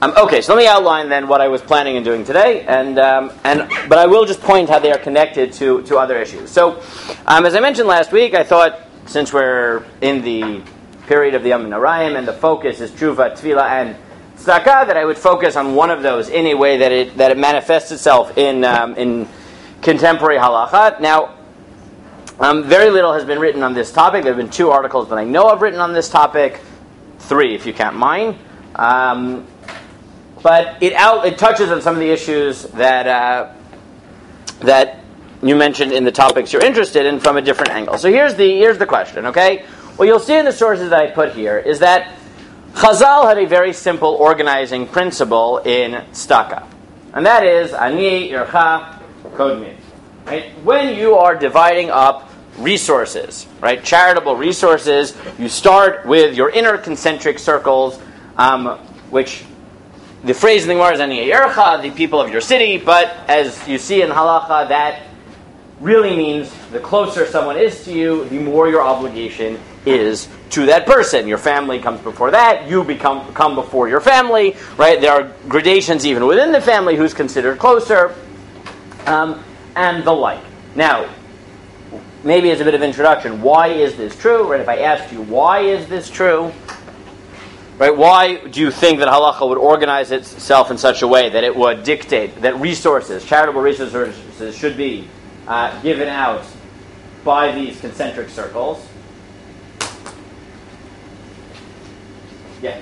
Okay, so let me outline then what I was planning on doing today, but I will just point how they are connected to other issues. So, as I mentioned last week, I thought since we're in the period of the Yom Narayim and the focus is Tshuva, Tefillah, and Tzedakah, that I would focus on one of those in a way that it manifests itself in contemporary halacha. Now, very little has been written on this topic. There have been 2 articles that I know of written on this topic, 3 if you count mine. But it touches on some of the issues that you mentioned in the topics you're interested in from a different angle. So here's the question, okay? What you'll see in the sources that I put here is that Chazal had a very simple organizing principle in tzedakah, and that is ani ircha kodmi. Right? When you are dividing up resources, right, charitable resources, you start with your inner concentric circles, which the phrase in the Gemara is ani ircha, the people of your city, but as you see in halacha, that really means the closer someone is to you, the more your obligation is to that person. Your family comes before that. You come before your family, right? There are gradations even within the family who's considered closer, and the like. Now, maybe as a bit of introduction, why is this true? Right? If I asked you, why is this true? Right? Why do you think that halacha would organize itself in such a way that it would dictate that resources, charitable resources, should be given out by these concentric circles? Yeah.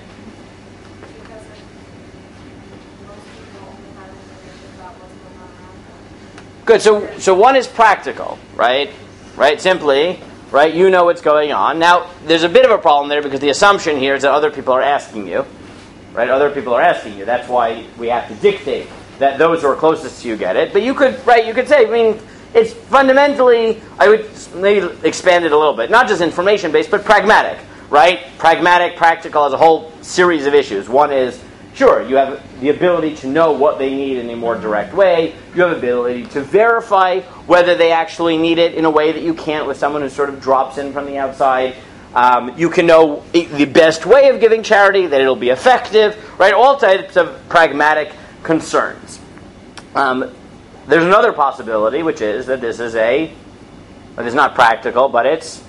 Good. So one is practical, right? Right. Simply, right. You know what's going on. Now, there's a bit of a problem there because the assumption here is that other people are asking you, right? Other people are asking you. That's why we have to dictate that those who are closest to you get it. But you could, right? You could say, I mean, it's fundamentally, I would maybe expand it a little bit, not just information based, but pragmatic. Right? Pragmatic, practical as a whole series of issues. One is, sure, you have the ability to know what they need in a more direct way. You have the ability to verify whether they actually need it in a way that you can't with someone who sort of drops in from the outside. You can know the best way of giving charity, that it'll be effective, right? All types of pragmatic concerns. There's another possibility, which is that this is not practical, but it's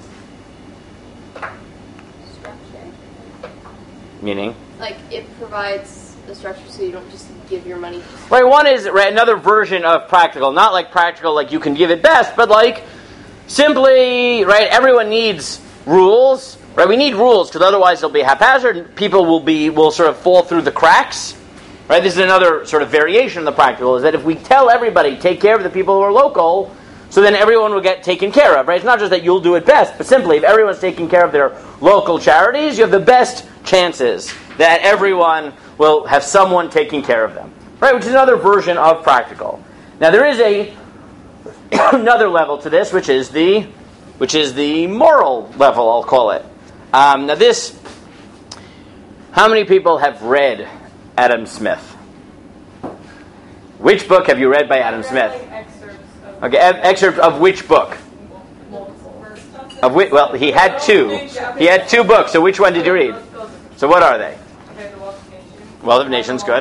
meaning? Like, it provides the structure so you don't just give your money. Right, one is another version of practical. Not like practical, like you can give it best, but like simply, right, everyone needs rules. Right, we need rules because otherwise they'll be haphazard. People will sort of fall through the cracks. Right, this is another sort of variation of the practical, is that if we tell everybody, take care of the people who are local, so then everyone will get taken care of, right? It's not just that you'll do it best, but simply if everyone's taking care of their local charities, you have the best chances that everyone will have someone taking care of them, right? Which is another version of practical. Now there is another level to this, which is the moral level, I'll call it. Now this, how many people have read Adam Smith? Which book have you read by Adam Smith? Okay, excerpt of which book? Well, he had 2. He had 2 books, so which one did you read? So what are they? Wealth of Nations, good.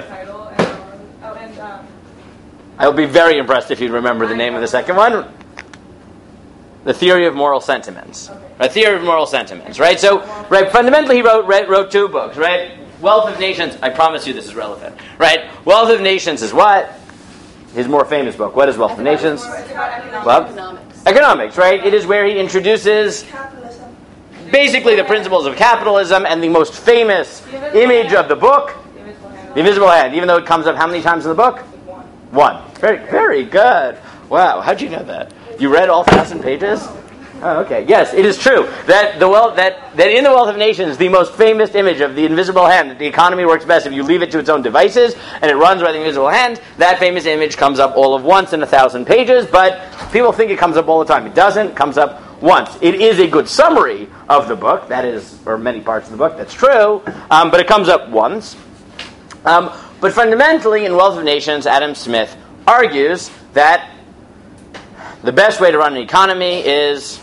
I will be very impressed if you remember the name of the second one. The Theory of Moral Sentiments. Right, Theory of Moral Sentiments, right? So, right, fundamentally he wrote 2 books, right? Wealth of Nations, I promise you this is relevant, right? Wealth of Nations is what? His more famous book. What is Wealth of Nations? Economics, right? It is where he introduces basically the principles of capitalism, and the most famous image of the book, the invisible hand, even though it comes up how many times in the book? 1. Very, very good. Wow, how'd you know that? You read all 1,000 pages? Oh, okay. Yes, it is true that in the Wealth of Nations, the most famous image of the invisible hand, that the economy works best if you leave it to its own devices and it runs by the invisible hand. That famous image comes up all of once in 1,000 pages, but people think it comes up all the time. It doesn't. It comes up once. It is a good summary of the book. That is, or many parts of the book. That's true, but it comes up once. But fundamentally, in Wealth of Nations, Adam Smith argues that the best way to run an economy is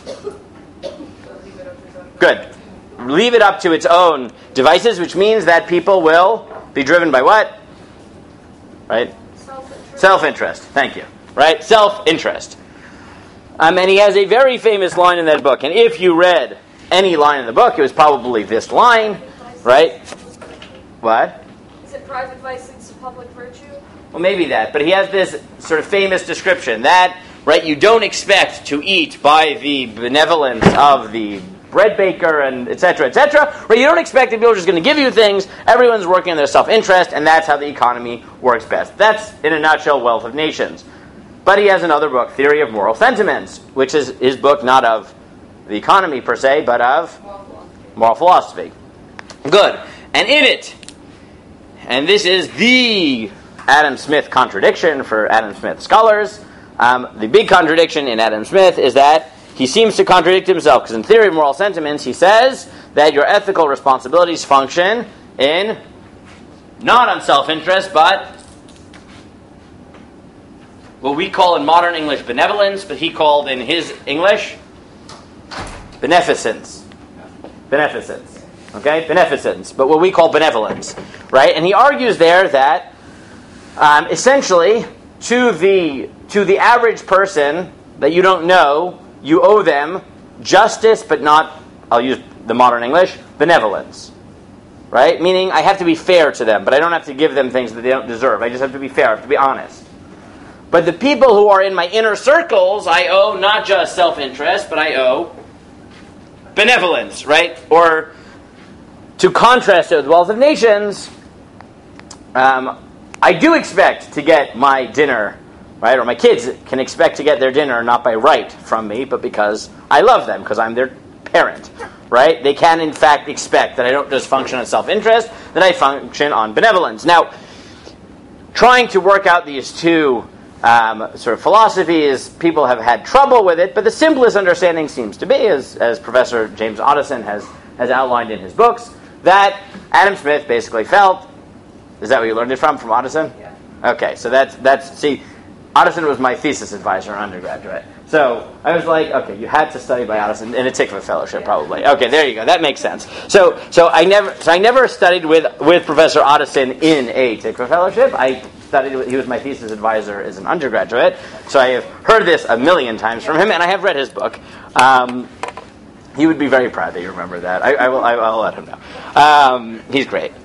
good. Leave it up to its own devices, which means that people will be driven by what? Right? Self-interest. Self-interest. Thank you. Right? Self-interest. And he has a very famous line in that book. And if you read any line in the book, it was probably this line. Right? What? Is it private vice leads to public virtue? Well, maybe that. But he has this sort of famous description that, right, you don't expect to eat by the benevolence of the bread baker and et cetera, right? You don't expect that people are just going to give you things. Everyone's working on their self-interest, and that's how the economy works best. That's, in a nutshell, Wealth of Nations. But he has another book, Theory of Moral Sentiments, which is his book not of the economy per se, but of moral philosophy. Good. And in it, and this is the Adam Smith contradiction for Adam Smith scholars, the big contradiction in Adam Smith is that he seems to contradict himself, because in Theory of Moral Sentiments, he says that your ethical responsibilities function in, not on self-interest, but what we call in modern English benevolence, but he called in his English beneficence. Beneficence. Okay? Beneficence. But what we call benevolence. Right? And he argues there that essentially to the average person that you don't know, you owe them justice, but not, I'll use the modern English, benevolence. Right? Meaning I have to be fair to them, but I don't have to give them things that they don't deserve. I just have to be fair, I have to be honest. But the people who are in my inner circles, I owe not just self-interest, but I owe benevolence, right? Or to contrast it with Wealth of Nations, I do expect to get my dinner, right? Or my kids can expect to get their dinner not by right from me, but because I love them, because I'm their parent, right? They can, in fact, expect that I don't just function on self-interest, that I function on benevolence. Now, trying to work out these two sort of philosophies, people have had trouble with it, but the simplest understanding seems to be, as Professor James Otteson has outlined in his books, that Adam Smith basically felt, is that where you learned it from Otteson? Yeah. Okay, so that's see, Otteson was my thesis advisor in undergraduate. So I was like, okay, you had to study by Otteson in a Tikva fellowship, probably. Okay, there you go. That makes sense. So I never studied with Professor Otteson in a Tikva fellowship. I studied. He was my thesis advisor as an undergraduate. So I have heard this a million times from him, and I have read his book. He would be very proud that you remember that. I'll let him know. He's great.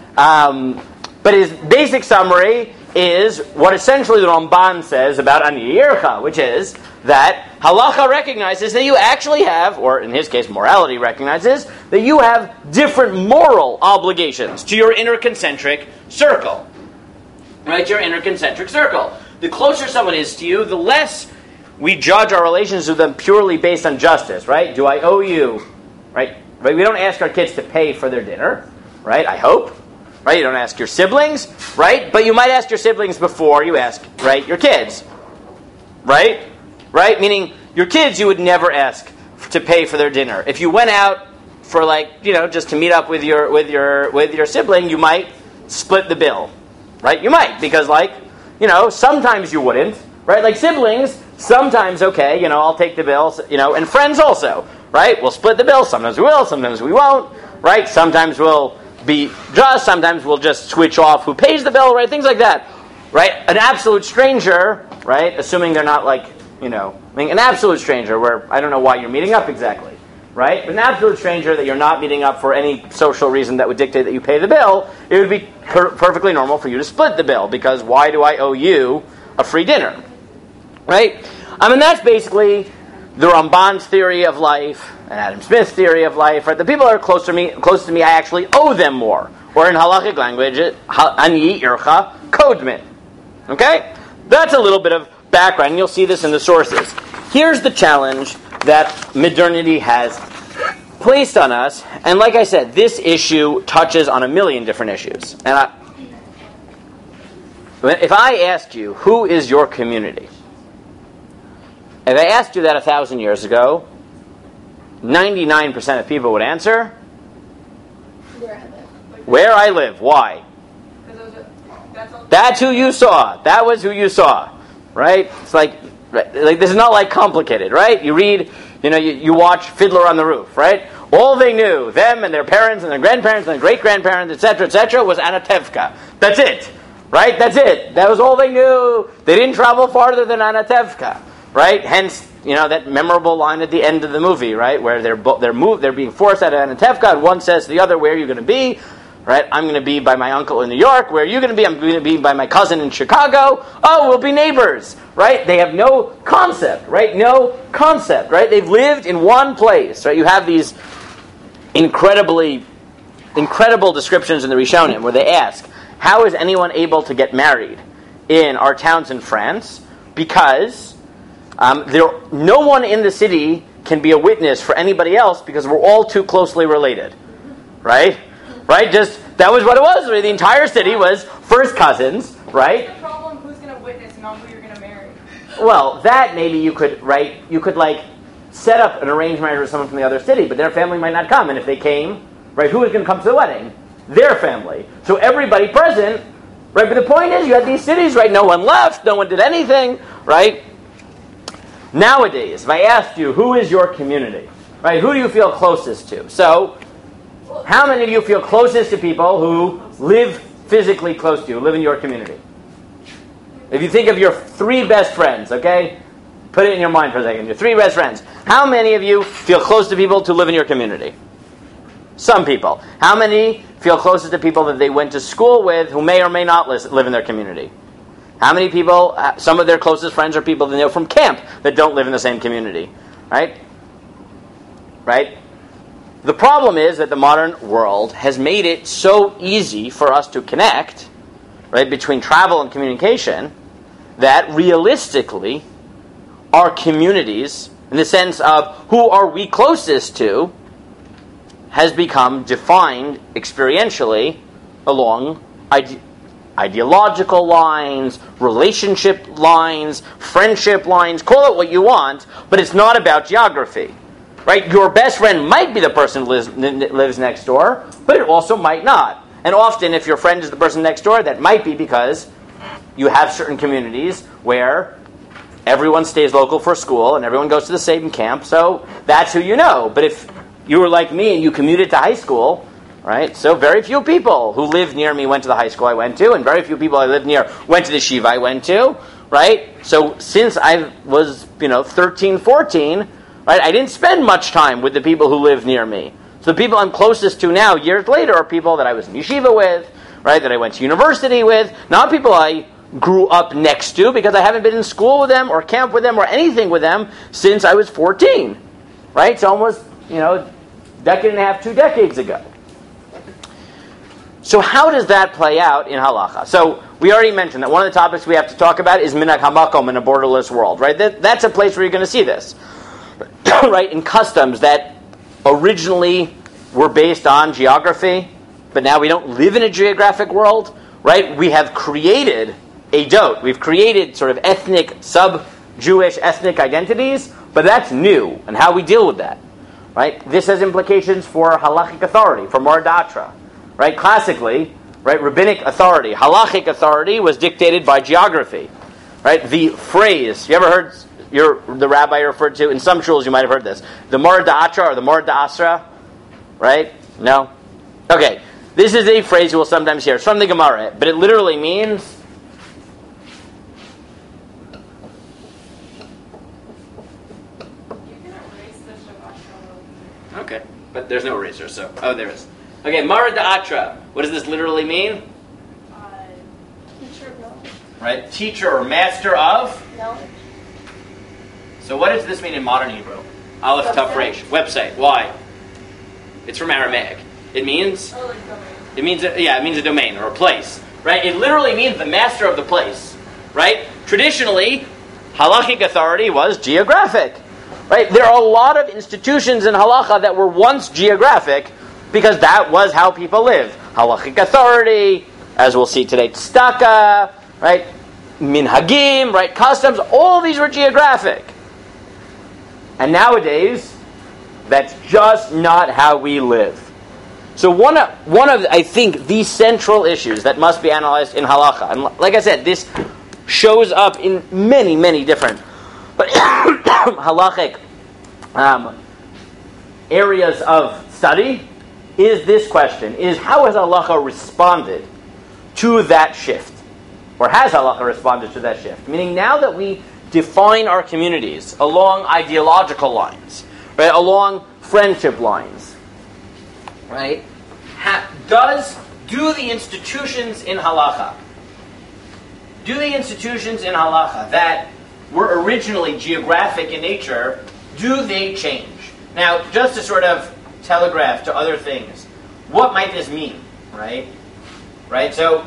But his basic summary is what essentially the Ramban says about Ani Yircha, which is that halacha recognizes that you actually have, or in his case, morality recognizes, that you have different moral obligations to your inner concentric circle. Right? Your inner concentric circle. The closer someone is to you, the less we judge our relations with them purely based on justice, right? Do I owe you, right? We don't ask our kids to pay for their dinner, right? I hope. Right? You don't ask your siblings, right? But you might ask your siblings before you ask, right, your kids. Right? Right? Meaning, your kids you would never ask to pay for their dinner. If you went out for just to meet up with your sibling, you might split the bill. Right? You might, because sometimes you wouldn't. Right? Like siblings, sometimes okay, I'll take the bill, and friends also. Right? We'll split the bill, sometimes we will, sometimes we won't. Right? Sometimes we'll be just, sometimes we'll just switch off who pays the bill, right? Things like that, right? An absolute stranger, right? Assuming they're not an absolute stranger where I don't know why you're meeting up exactly, right? But an absolute stranger that you're not meeting up for any social reason that would dictate that you pay the bill, it would be perfectly normal for you to split the bill, because why do I owe you a free dinner, right? That's basically the Ramban's theory of life and Adam Smith's theory of life, right? The people that are close to me, I actually owe them more. Or in halachic language, ani ircha kodmin. Okay? That's a little bit of background, and you'll see this in the sources. Here's the challenge that modernity has placed on us, and like I said, this issue touches on a million different issues. And if I asked you, who is your community? If I asked you that 1,000 years ago, 99% of people would answer, Where I live. where I live. Why? That's who you saw. That was who you saw. Right? It's like this is not like complicated, right? You read, you watch Fiddler on the Roof, right? All they knew, them and their parents and their grandparents and their great-grandparents, etc., was Anatevka. That's it. Right? That's it. That was all they knew. They didn't travel farther than Anatevka. Right? Hence, that memorable line at the end of the movie, right? Where they're being forced out of Anatevka, and one says to the other, where are you going to be? Right? I'm going to be by my uncle in New York. Where are you going to be? I'm going to be by my cousin in Chicago. Oh, we'll be neighbors. Right? They have no concept. Right? No concept. Right? They've lived in one place. Right? You have these incredible descriptions in the Rishonim where they ask, how is anyone able to get married in our towns in France? Because no one in the city can be a witness for anybody else because we're all too closely related. Right? Right? That was what it was. The entire city was first cousins. Right? What's the problem? Who's going to witness, not who you're going to marry? Well, that maybe you could, right? You could set up an arranged marriage with someone from the other city, but their family might not come. And if they came, right, who was going to come to the wedding? Their family. So everybody present, right? But the point is, you had these cities, right? No one left, no one did anything, right? Nowadays, if I asked you, who is your community? Right? Who do you feel closest to? So, how many of you feel closest to people who live physically close to you, live in your community? If you think of your 3 best friends, okay? Put it in your mind for a second. Your 3 best friends. How many of you feel close to people to live in your community? Some people. How many feel closest to people that they went to school with who may or may not live in their community? How many people, some of their closest friends are people they know from camp that don't live in the same community? Right? Right? The problem is that the modern world has made it so easy for us to connect, right, between travel and communication, that realistically, our communities, in the sense of who are we closest to, has become defined experientially along ideological lines, relationship lines, friendship lines, call it what you want, but it's not about geography. Right? Your best friend might be the person who lives next door, but it also might not. And often, if your friend is the person next door, that might be because you have certain communities where everyone stays local for school and everyone goes to the same camp, so that's who you know. But if you were like me and you commuted to high school, right? So very few people who lived near me went to the high school I went to, and very few people I lived near went to the yeshiva I went to, right? So since I was, 13, 14, right, I didn't spend much time with the people who lived near me. So the people I'm closest to now, years later, are people that I was in yeshiva with, right, that I went to university with, not people I grew up next to because I haven't been in school with them or camp with them or anything with them since I was 14, right? It's almost, decade and a half, 2 decades ago. So how does that play out in halacha? So we already mentioned that one of the topics we have to talk about is minhag hamakom in a borderless world, right? That's a place where you're going to see this, right? In customs that originally were based on geography, but now we don't live in a geographic world, right? We have created a dot. We've created sort of ethnic, sub-Jewish ethnic identities, but that's new, and how we deal with that, right? This has implications for halachic authority, for Mor D'Atra. Right, classically, right, rabbinic authority, halachic authority was dictated by geography. Right, the phrase you ever heard the rabbi referred to in some shuls, you might have heard this, the Mor D'Atra or the Mor D'Asra, right? No, okay. This is a phrase you will sometimes hear. It's from the Gemara, but it literally means You can erase the Shabbat Shalom. okay, but there's no eraser, so there is. Okay, Mor D'Atra. What does this literally mean? Teacher of knowledge. Right, teacher or master of. Knowledge. So what does this mean in modern Hebrew? Aleph Taf Resh. Website. Why? It's from Aramaic. It means. Oh, like domain. It means a domain or a place. Right. It literally means the master of the place. Right. Traditionally, halachic authority was geographic. Right. There are a lot of institutions in halacha that were once geographic, because that was how people lived. Halachic authority, as we'll see today, tzedakah, right? Minhagim, right? Customs, all these were geographic. And nowadays, that's just not how we live. So one of I think, the central issues that must be analyzed in halacha, and like I said, this shows up in many, many different halachic areas of study is this question, is how has halacha responded to that shift? Or has halacha responded to that shift? Meaning now that we define our communities along ideological lines, right, along friendship lines, right, do the institutions in halacha that were originally geographic in nature, do they change? Now, just to sort of telegraph to other things, what might this mean, right? Right, so,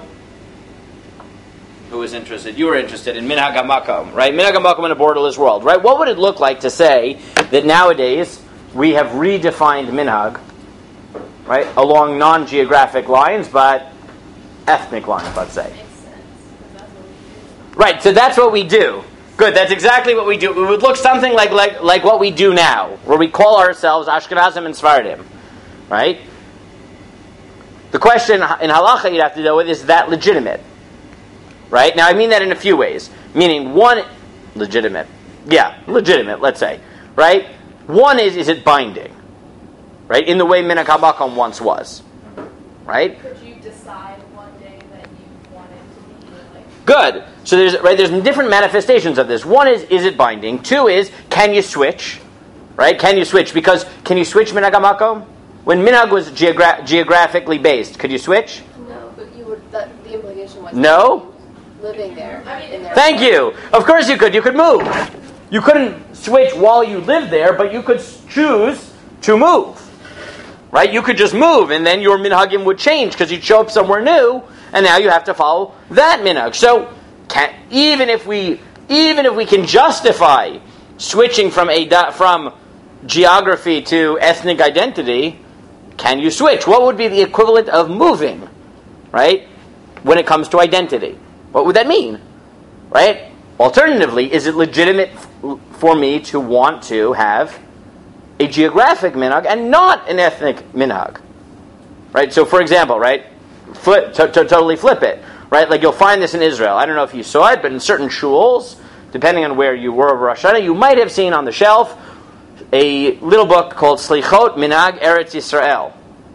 who was interested? You were interested in minhag hamakom, right? Minhag hamakom in a borderless world, right? What would it look like to say that nowadays we have redefined minhag, right, along non-geographic lines, but ethnic lines, let's say? Makes sense. 'Cause that's what we do. Right, so that's what we do. Good, that's exactly what we do. It would look something like what we do now, where we call ourselves Ashkenazim and Sephardim, right? The question in halacha you'd have to deal with, is that legitimate? Right? Now I mean that in a few ways. Meaning, one, legitimate, let's say. Right? One is it binding? Right? In the way minhag hamakom once was. Right? Could you decide one day that you wanted to be like? Good. So there's different manifestations of this. One is it binding? Two is, can you switch? Right? Can you switch? Because can you switch minhag hamakom? When minhag was geographically based, could you switch? No, but you would. The implication was No? living there. In there. Thank you. Of course you could. You could move. You couldn't switch while you lived there, but you could choose to move. Right? You could just move, and then your minhagim would change because you'd show up somewhere new, and now you have to follow that minhag. So, even if we can justify switching from geography to ethnic identity, can you switch? What would be the equivalent of moving, right? When it comes to identity, what would that mean, right? Alternatively, is it legitimate for me to want to have a geographic minhag and not an ethnic minhag, right? So, for example, right, totally flip it, right? Like you'll find this in Israel. I don't know if you saw it, but in certain shuls, depending on where you were over Rosh Hashanah, you might have seen on the shelf a little book called Slichot Minhag Eretz Yisrael.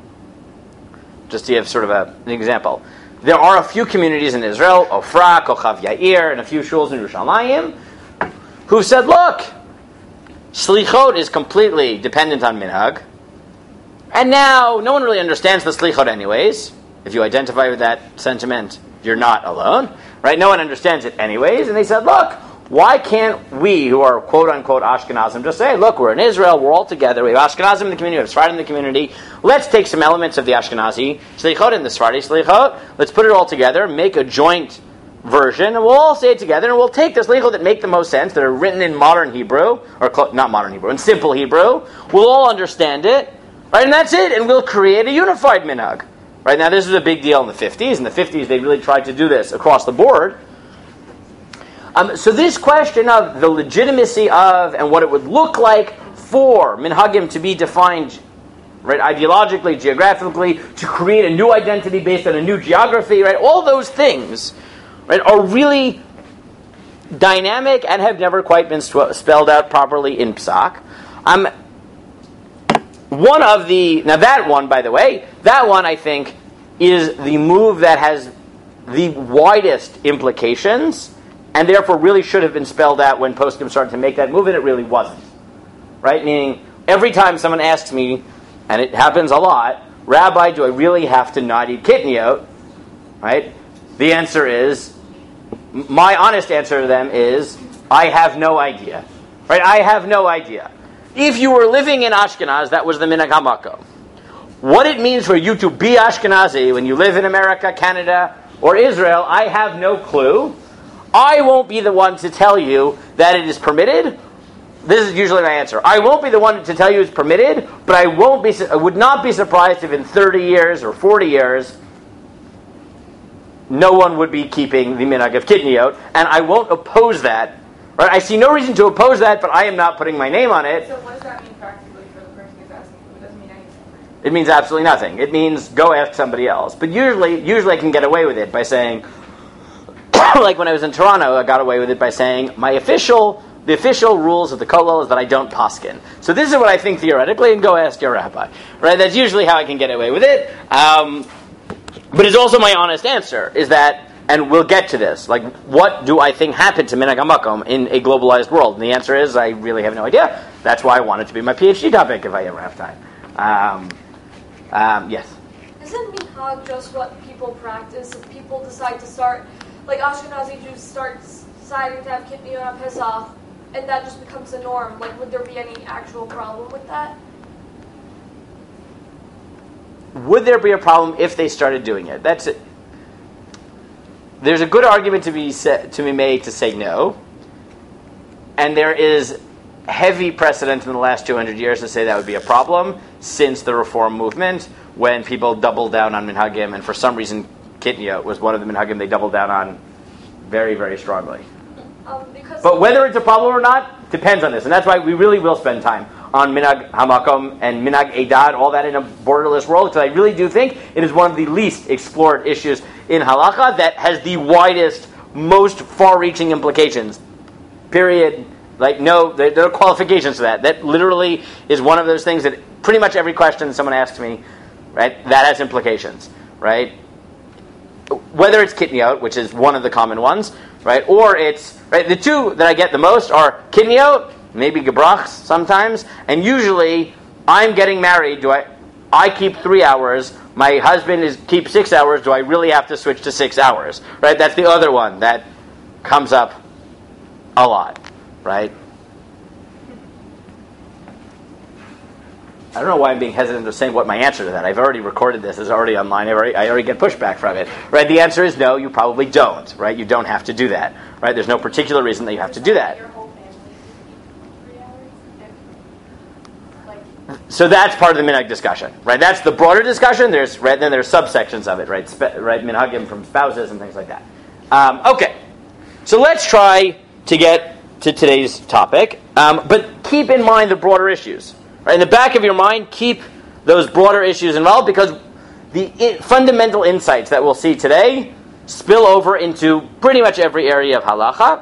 Just to give sort of an example. There are a few communities in Israel, Ofra, Kochav Yair, and a few shuls in Yerushalayim, who said, look, Slichot is completely dependent on minhag, and now no one really understands the Slichot anyways. If you identify with that sentiment, you're not alone, right? No one understands it anyways, and they said, look, why can't we, who are quote-unquote Ashkenazim, just say, look, we're in Israel, we're all together, we have Ashkenazim in the community, we have Sephardim in the community, let's take some elements of the Ashkenazi Slichot and the Sephardi Slichot, let's put it all together, make a joint version, and we'll all say it together, and we'll take the Slichot that make the most sense, that are written in modern Hebrew, or not modern Hebrew, in simple Hebrew, we'll all understand it, right, and that's it, and we'll create a unified minhag. Right, now this is a big deal in the 50s. In the 50s, they really tried to do this across the board. So this question of the legitimacy of and what it would look like for minhagim to be defined, right, ideologically, geographically, to create a new identity based on a new geography, right, all those things, right, are really dynamic and have never quite been spelled out properly in Psak. That one, by the way, that one I think is the move that has the widest implications and therefore really should have been spelled out when poskim started to make that move, and it really wasn't. Right? Meaning, every time someone asks me, and it happens a lot, Rabbi, do I really have to not eat kitniot? Right? The answer is, my honest answer to them is, I have no idea. Right? I have no idea. If you were living in Ashkenaz, that was the minhag hamakom. What it means for you to be Ashkenazi when you live in America, Canada, or Israel, I have no clue. I won't be the one to tell you that it is permitted. This is usually my answer. I won't be the one to tell you it's permitted, but I would not be surprised if in 30 years or 40 years, no one would be keeping the minhag of kitniot, and I won't oppose that. Right? I see no reason to oppose that, but I am not putting my name on it. So what does that mean practically for the person who's asking? It doesn't mean anything. It means absolutely nothing. It means go ask somebody else. But usually I can get away with it by saying, like when I was in Toronto, I got away with it by saying, my official the official rules of the kollel is that I don't paskin. So this is what I think theoretically, and go ask your rabbi. Right? That's usually how I can get away with it. But it's also my honest answer, is that, and we'll get to this, like, what do I think happened to Minhag HaMakom in a globalized world? And the answer is, I really have no idea. That's why I want it to be my PhD topic if I ever have time. Yes? Isn't minhag just what people practice? If people decide to start, like Ashkenazi Jews start deciding to have kitniyot on Pesach, and that just becomes the norm, like, would there be any actual problem with that? Would there be a problem if they started doing it? That's it. There's a good argument to be made to say no, and there is heavy precedent in the last 200 years to say that would be a problem since the Reform movement, when people doubled down on minhagim, and for some reason kitniyot was one of the minhagim they doubled down on very, very strongly. But whether it's a problem or not depends on this, and that's why we really will spend time on Minhag HaMakom and Minhag Eidad, all that in a borderless world, because I really do think it is one of the least explored issues in halacha that has the widest, most far-reaching implications. Period. Like, no, there are qualifications to that. That literally is one of those things that pretty much every question someone asks me, right, that has implications, right? Whether it's kitniyot, which is one of the common ones, right, or it's, right, the two that I get the most are kitniyot, maybe gebrachs sometimes, and usually I'm getting married. I keep 3 hours. My husband keeps 6 hours. Do I really have to switch to 6 hours? Right? That's the other one that comes up a lot. Right? I don't know why I'm being hesitant to say what my answer to that. I've already recorded this. It's already online. I already get pushback from it. Right? The answer is no. You probably don't. Right? You don't have to do that. Right? There's no particular reason that you have to do that. So that's part of the minhag discussion, right? That's the broader discussion. Then there's subsections of it, right? Right, minhagim from spouses and things like that. Okay, so let's try to get to today's topic, but keep in mind the broader issues. Right? In the back of your mind, keep those broader issues involved, because the fundamental insights that we'll see today spill over into pretty much every area of halacha.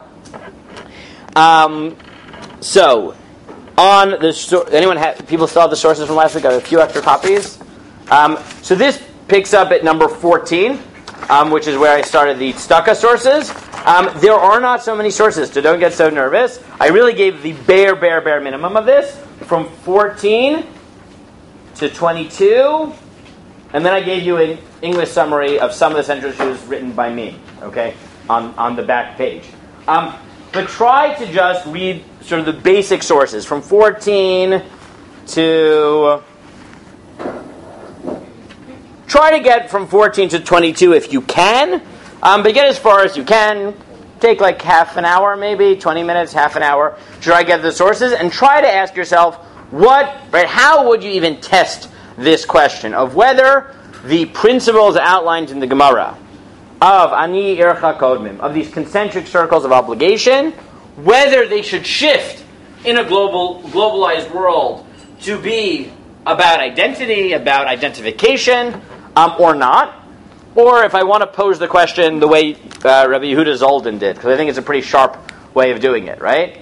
On the people still have the sources from last week? I have a few extra copies. So this picks up at number 14, which is where I started the Tzedakah sources. There are not so many sources, so don't get so nervous. I really gave the bare minimum of this, from 14 to 22, and then I gave you an English summary of some of the central issues written by me, okay, on the back page. But try to just read sort of the basic sources from 14 to... Try to get from 14 to 22 if you can, but get as far as you can. Take like half an hour, maybe 20 minutes, half an hour. Try to get the sources and try to ask yourself, how would you even test this question of whether the principles outlined in the Gemara of Ani Ircha Kodmim, of these concentric circles of obligation, whether they should shift in a globalized world to be about identity, about identification, or not. Or if I want to pose the question the way Rabbi Yehuda Zoldan did, because I think it's a pretty sharp way of doing it, right?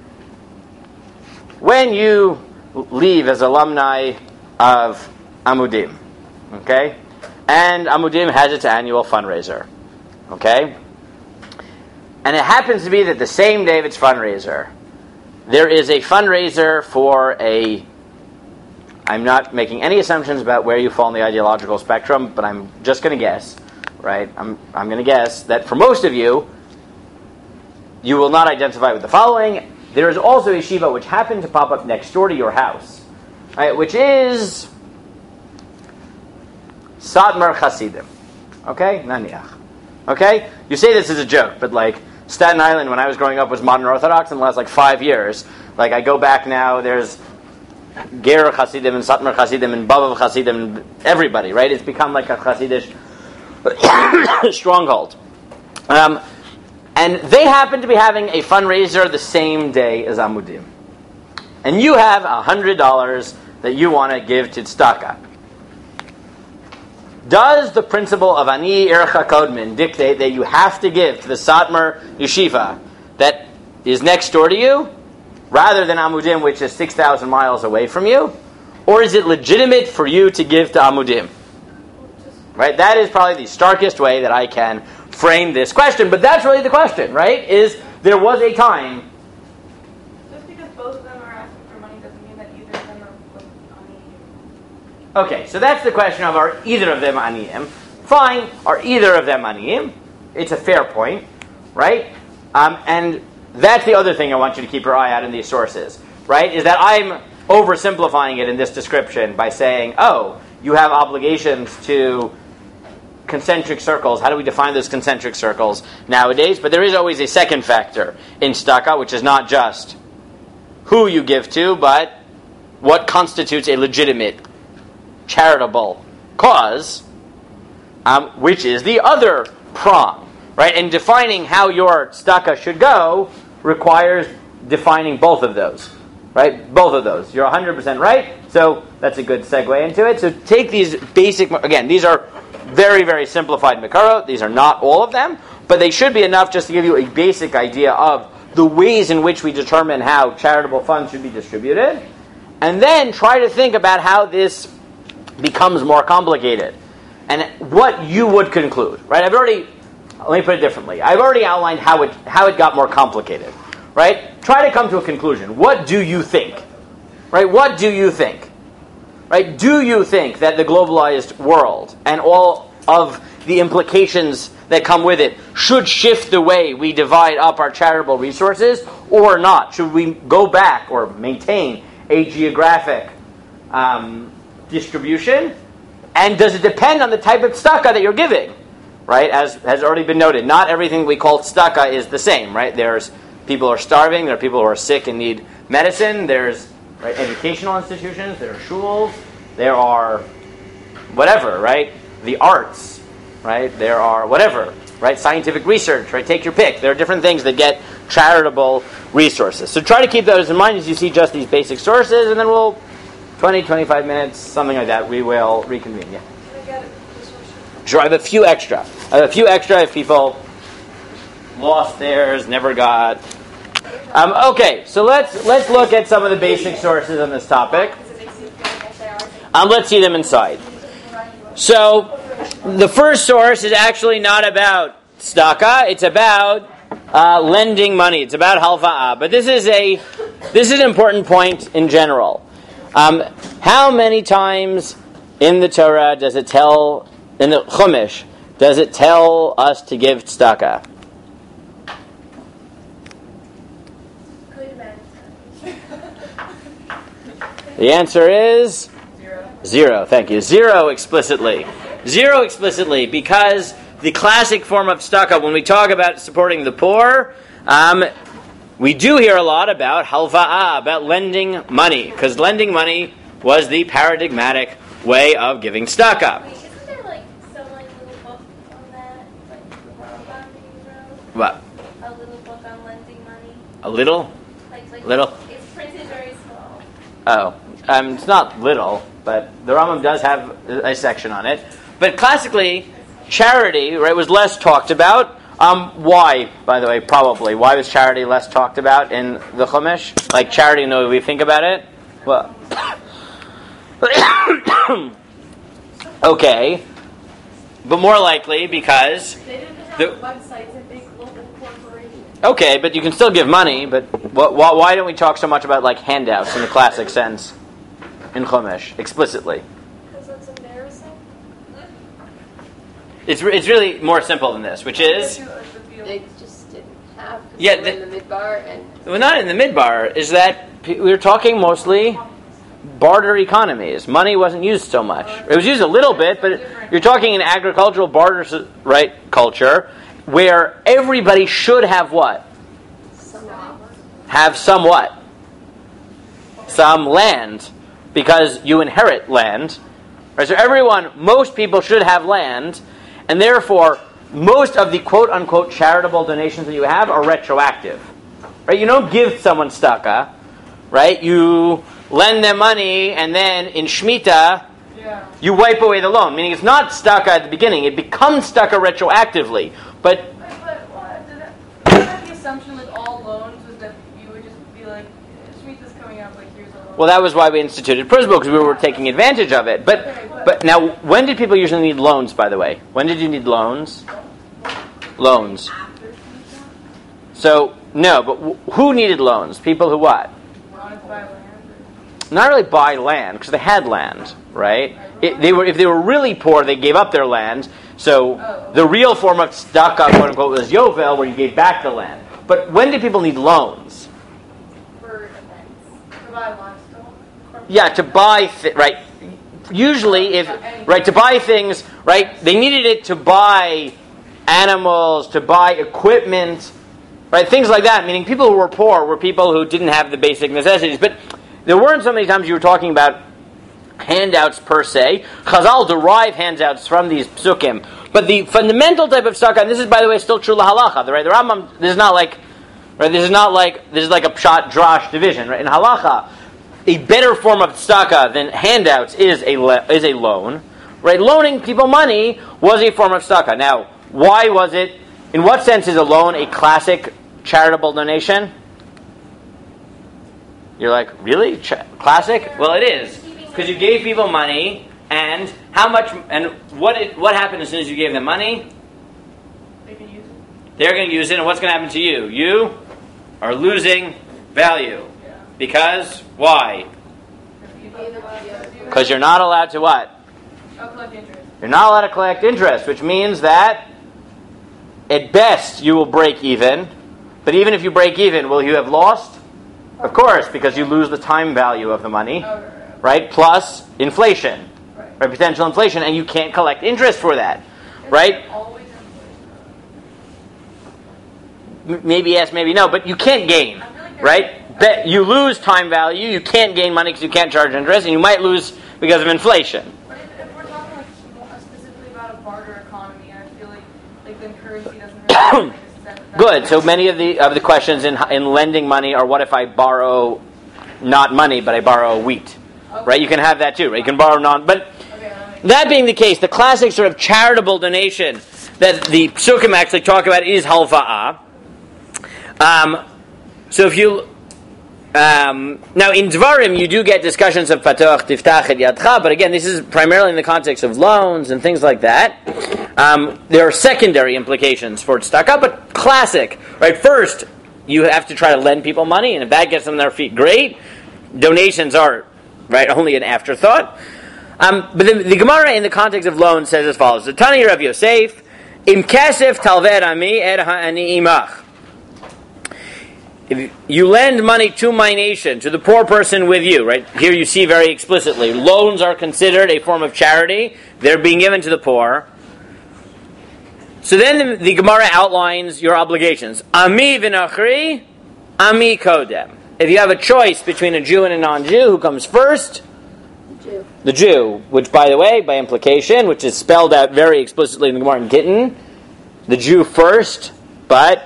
When you leave as alumni of Amudim, okay? And Amudim has its annual fundraiser, okay? And it happens to be that the same day of its fundraiser, there is a fundraiser for I'm not making any assumptions about where you fall in the ideological spectrum, but I'm just going to guess, right? I'm going to guess that for most of you, you will not identify with the following. There is also a yeshiva which happened to pop up next door to your house, right? Which is Satmar Chasidim. Okay? Naniach. Okay? You say this as a joke, but like Staten Island, when I was growing up, was modern Orthodox in the last 5 years. Like I go back now, there's Ger Chasidim and Satmar Chasidim and Bavav Chasidim and everybody, right? It's become like a Chasidish stronghold. And they happen to be having a fundraiser the same day as Amudim. And you have $100 that you want to give to Tzedakah. Does the principle of Ani Ircha Kodmin dictate that you have to give to the Satmar Yeshiva that is next door to you, rather than Amudim, which is 6,000 miles away from you? Or is it legitimate for you to give to Amudim? Right? That is probably the starkest way that I can frame this question. But that's really the question, right? Is there was a time... Just because both of them are asking for money doesn't mean that either of them are aniyim. Okay, so that's the question of, are either of them aniyim? Fine, are either of them aniyim? It's a fair point, right? And that's the other thing I want you to keep your eye out in these sources, right? Is that I'm oversimplifying it in this description by saying, oh, you have obligations to concentric circles. How do we define those concentric circles nowadays? But there is always a second factor in tzedakah, which is not just who you give to, but what constitutes a legitimate charitable cause, which is the other prong, right? And defining how your tzedakah should go requires defining both of those, right? Both of those. You're 100% right, so that's a good segue into it. So take these basic, again, these are very, very simplified Makarot. These are not all of them, but they should be enough just to give you a basic idea of the ways in which we determine how charitable funds should be distributed, and then try to think about how this becomes more complicated and what you would conclude, right? Let me put it differently. I've already outlined how it got more complicated, right? Try to come to a conclusion. What do you think? Right? What do you think? Right? Do you think that the globalized world and all of the implications that come with it should shift the way we divide up our charitable resources or not? Should we go back or maintain a geographic distribution? And does it depend on the type of tzedakah that you're giving? Right? As has already been noted, not everything we call tzedakah is the same, right? There's people who are starving, there are people who are sick and need medicine, there's educational institutions, there are shuls, there are whatever, right? The arts, right? There are whatever, right? Scientific research, right? Take your pick. There are different things that get charitable resources. So try to keep those in mind as you see just these basic sources, and then we'll, 20, 25 minutes, something like that, we will reconvene. Yeah. Can I get it? Sure, I have a few extra if people lost theirs, never got. Okay, so let's look at some of the basic sources on this topic. Let's see them inside. So, the first source is actually not about tzedakah, it's about lending money. It's about halva'ah. But this is an important point in general. How many times in the Torah does it tell, in the Chumash, does it tell us to give tzedakah? The answer is 0. Thank you. 0 explicitly. 0 explicitly, because the classic form of tzedakah, when we talk about supporting the poor, we do hear a lot about halva'ah, about lending money, because lending money was the paradigmatic way of giving tzedakah. Wait, isn't there some little book on that? What? A little book on lending money? A little? Little? It's printed very small. Oh. It's not little, but the Rambam does have a section on it. But classically, charity, right, was less talked about. Why, by the way, probably? Why was charity less talked about in the Chumash? Like charity, the way we think about it? Well, okay. But more likely because... They didn't have websites and big global corporations. Okay, but you can still give money, but why don't we talk so much about handouts in the classic sense in Chumash, explicitly? Because that's embarrassing. It's really more simple than this, which is... They just didn't have. Yeah, They were in the midbar and. Well, not in the midbar. Is that we're talking mostly barter economies. Money wasn't used so much. It was used a little bit, but you're talking an agricultural barter culture where everybody should have what? Have some what? Some land, because you inherit land. Right? So most people should have land, and therefore most of the quote-unquote charitable donations that you have are retroactive. Right? You don't give someone tzedakah, right? You lend them money, and then in Shemitah, you wipe away the loan. Meaning it's not tzedakah at the beginning, it becomes tzedakah retroactively. But Wouldn't that be a assumption with all loans was that you would just be like, Shemitah's coming up, like here's a loan. Well, that was why we instituted Prusbul, because we were taking advantage of it. But now, when did people usually need loans, by the way? When did you need loans? Loans. So, no, but who needed loans? People who what? Wanted to buy land. Not really buy land, because they had land, right? If they were really poor, they gave up their land. So the real form of tzedakah, quote unquote, was yovel, where you gave back the land. But when did people need loans? For events. To buy livestock. Yeah, to buy right. Usually, to buy things, right? They needed it to buy animals, to buy equipment, right? Things like that. Meaning, people who were poor were people who didn't have the basic necessities. But there weren't so many times you were talking about handouts per se. Chazal derive handouts from these psukim. But the fundamental type of tzedakah, and this is, by the way, still true lahalacha, right? The Rambam, this is like a pshat drash division, right? In halacha, a better form of tzedakah than handouts is a loan, right? Loaning people money was a form of tzedakah. Now, why was it? In what sense is a loan a classic charitable donation? You're like, really? Classic? Well, it is. Because you gave people money, and how much, and what happened as soon as you gave them money? They can use it. They're going to use it, and what's going to happen to you? You are losing value. Yeah. Because, why? Because you're not allowed to what? I'll collect interest. You're not allowed to collect interest, which means that, at best, you will break even. But even if you break even, will you have lost? Of course, because you lose the time value of the money. Right? Plus inflation. Right? Potential inflation, and you can't collect interest for that. Right? Always Maybe yes, maybe no, but you can't gain. Right? You lose time value, you can't gain money because you can't charge interest, and you might lose because of inflation. But if we're talking specifically about a barter economy, I feel like the currency doesn't really Good. So many of the questions in lending money are, what if I borrow not money, but I borrow wheat? Okay. Right? You can have that too. Right? You can borrow but that being the case, the classic sort of charitable donation that the psukim actually talk about is halva'ah. So if you now in Dvarim you do get discussions of patoch tiftach et yadcha, but again, this is primarily in the context of loans and things like that. There are secondary implications for tzedakah, but classic, right? First, you have to try to lend people money, and if that gets them on their feet, great. Donations are, right, only an afterthought. But the Gemara in the context of loans says as follows: the Tani Rav Yosef, im kesef talved ami ed ha'ani imach. If you lend money to my nation, to the poor person with you, right? Here you see very explicitly, loans are considered a form of charity. They're being given to the poor. So then the Gemara outlines your obligations. Ami v'nachri, ami kodem. If you have a choice between a Jew and a non-Jew, who comes first? The Jew. Which, by the way, by implication, which is spelled out very explicitly in the Gemara in Gittin, the Jew first, but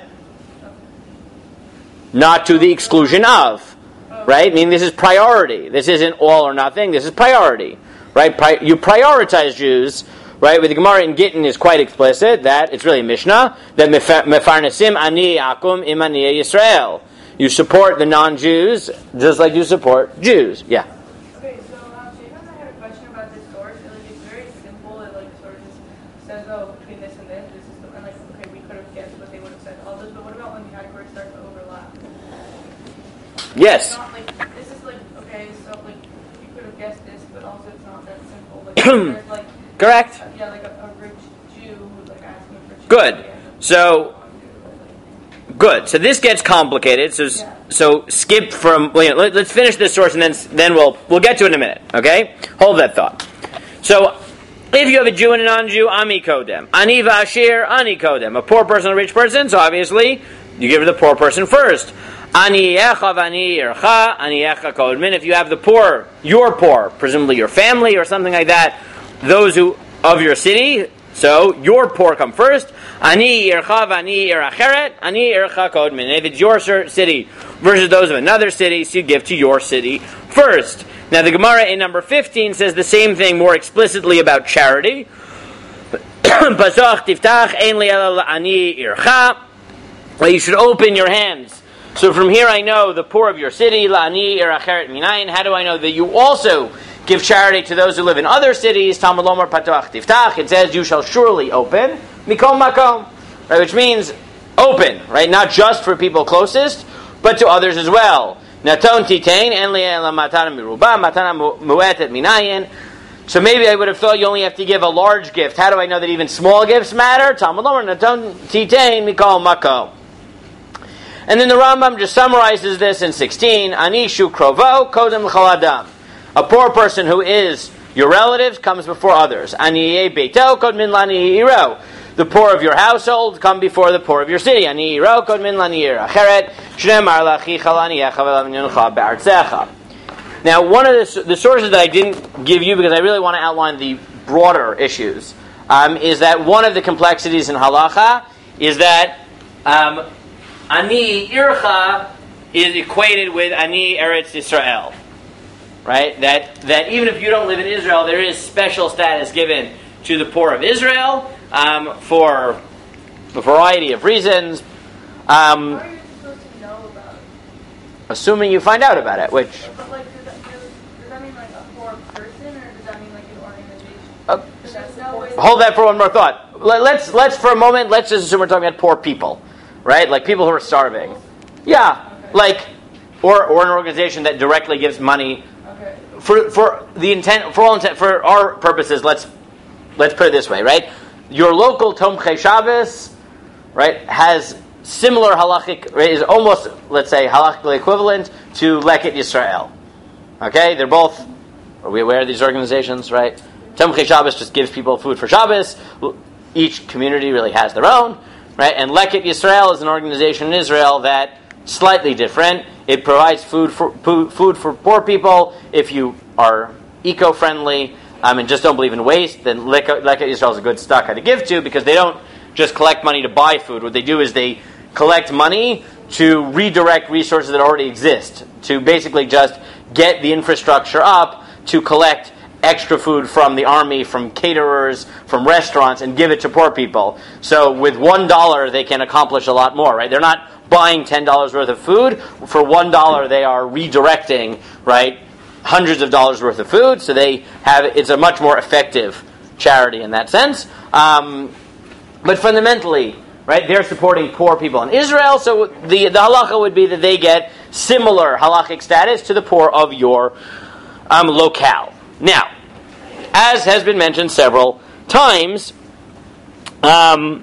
not to the exclusion of. Right? I mean, this is priority. This isn't all or nothing. This is priority. Right? You prioritize Jews. Right, with the Gemara in Gittin is quite explicit that it's really Mishnah that mefarnesim ani akum im ani Yisrael. You support the non-Jews just like you support Jews. Yeah. Okay, so Shane and I had a question about this source. It's very simple. It sort of just says, oh, between this and this is the, and okay, we could have guessed what they would have said all this, but what about when the categories start to overlap? Yes. It's not this is okay, so you could have guessed this, but also it's not that simple. There's correct. Yeah, like a rich Jew who's asking for chicken. Good. So, good. So this gets complicated. So skip from. Well, let's finish this source and then we'll get to it in a minute. Okay, hold that thought. So, if you have a Jew and a non-Jew, ami kodem, ani v'ashir, ani kodem. A poor person, a rich person. So obviously, you give the poor person first. Ani yecha v'ani yercha, ani yecha kodmin. If you have the poor, your poor, presumably your family or something like that. Those who of your city, so your poor come first. Ani ircha v'ani iracheret, ani ircha kodmin. If it's your city versus those of another city, so you give to your city first. Now the Gemara in number 15 says the same thing more explicitly about charity. Pasach tiftach ein li ani ircha. Right, you should open your hands. So from here I know the poor of your city, la'ani eracheret minayin. How do I know that you also give charity to those who live in other cities? Talmud lomar patoach tiftach. It says you shall surely open mikom makom, right? Which means open, right? Not just for people closest, but to others as well. Naton titain en li'ela matana miruba matana muetet minayin. So maybe I would have thought you only have to give a large gift. How do I know that even small gifts matter? Talmud lomar naton titain mikom makom. And then the Rambam just summarizes this in 16. Anishu krovo kodem l'chaladam. A poor person who is your relative comes before others. Aniyeh beito kodmin lani'iro. The poor of your household come before the poor of your city. Ani'iro kodmin lani'ir acheret. Shneimar lachicha lani'echa v'laminuncha be'artzecha. Now, one of the sources that I didn't give you because I really want to outline the broader issues is that one of the complexities in halacha is that Ani ircha is equated with Ani Eretz Yisrael, right? That even if you don't live in Israel, there is special status given to the poor of Israel for a variety of reasons. How are you supposed to know about it? Assuming you find out about it, which... But like, does that mean like a poor person, or does that mean like an organization? Hold that for one more thought. Let's for a moment, let's just assume we're talking about poor people. Right? Like people who are starving. Yeah. Okay. Like, or an organization that directly gives money. Okay. For the intent, for our purposes, let's put it this way, right? Your local Tomchei Shabbos, right, has similar halachic, right, is almost, let's say, halachically equivalent to Leket Yisrael. Okay? They're both, are we aware of these organizations, right? Tomchei Shabbos just gives people food for Shabbos. Each community really has their own. Right? And Leket Yisrael is an organization in Israel that slightly different. It provides food for poor people. If you are eco-friendly and just don't believe in waste, then Leket Yisrael is a good stock to give to because they don't just collect money to buy food. What they do is they collect money to redirect resources that already exist, to basically just get the infrastructure up to collect extra food from the army, from caterers, from restaurants, and give it to poor people. So with $1, they can accomplish a lot more, right? They're not buying $10 worth of food. For $1, they are redirecting, right, hundreds of dollars worth of food. So it's a much more effective charity in that sense. But fundamentally, right, they're supporting poor people in Israel. So the halacha would be that they get similar halachic status to the poor of your locale. Now, as has been mentioned several times, did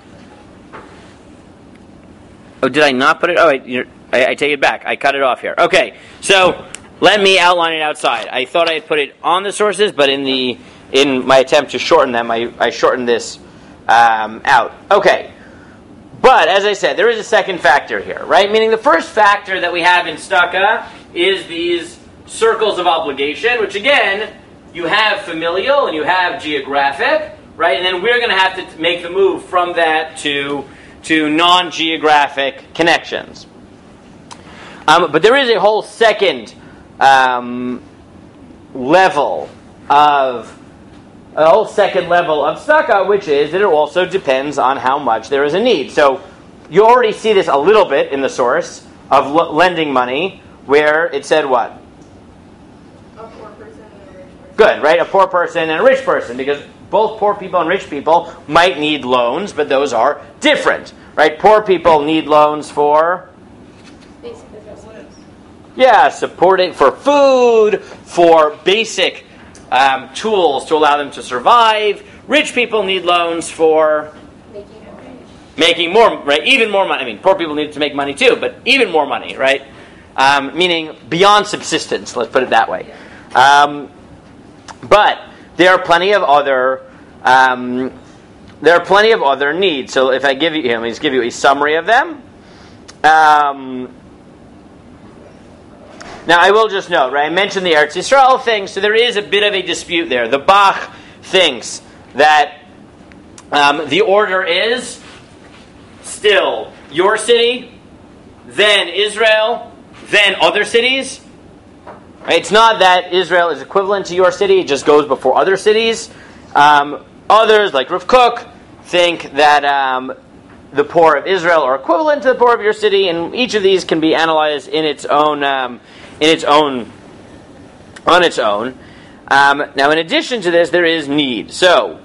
I not put it? Oh, I take it back. I cut it off here. Okay, so let me outline it outside. I thought I had put it on the sources, but in my attempt to shorten them, I shortened this out. Okay, but as I said, there is a second factor here, right? Meaning the first factor that we have in Staka is these circles of obligation, which again, you have familial and you have geographic, right? And then we're going to have to make the move from that to non-geographic connections. But there is a whole second level of tzedakah, which is that it also depends on how much there is a need. So you already see this a little bit in the source of lending money, where it said what? Good, right? A poor person and a rich person, because both poor people and rich people might need loans, but those are different, right? Poor people need loans for supporting for food, for basic tools to allow them to survive. Rich people need loans for making more, right? Even more money. I mean, poor people need to make money too, but even more money, right? Meaning beyond subsistence. Let's put it that way. But there are plenty of other needs. So if I give you, let me just give you a summary of them. Now I will just note, right? I mentioned the Eretz Yisrael thing, so there is a bit of a dispute there. The Bach thinks that the order is still your city, then Israel, then other cities. Right? It's not that Israel is equivalent to your city; it just goes before other cities. Others, like Rav Kook, think that the poor of Israel are equivalent to the poor of your city, and each of these can be analyzed in its own, on its own. Now, in addition to this, there is need. So,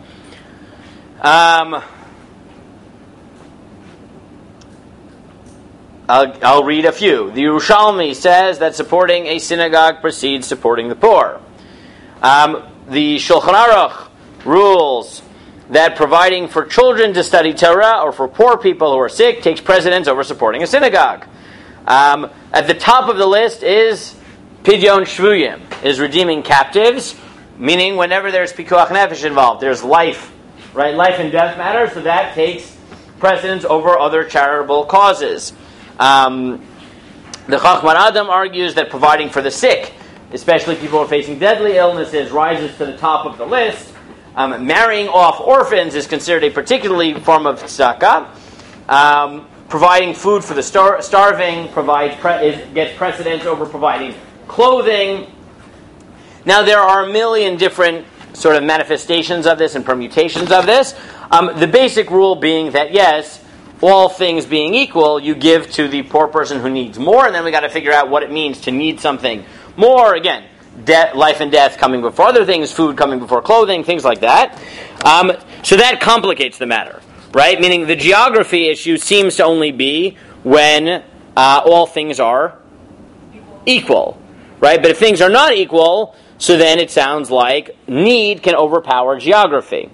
I'll read a few. The Yerushalmi says that supporting a synagogue precedes supporting the poor. The Shulchan Aruch rules that providing for children to study Torah or for poor people who are sick takes precedence over supporting a synagogue. At the top of the list is Pidyon Shvuyim, is redeeming captives, meaning whenever there's Pikuach Nefesh involved, there's life, right? Life and death matter, so that takes precedence over other charitable causes. The Chachman Adam argues that providing for the sick, especially people who are facing deadly illnesses, rises to the top of the list. Marrying off orphans is considered a particularly form of tzedakah. Providing food for the starving gets precedence over providing clothing. Now, there are a million different sort of manifestations of this and permutations of this. The basic rule being that, yes, all things being equal, you give to the poor person who needs more, and then we got to figure out what it means to need something more. Again, life and death coming before other things, food coming before clothing, things like that. So that complicates the matter, right? Meaning the geography issue seems to only be when all things are equal, right? But if things are not equal, so then it sounds like need can overpower geography.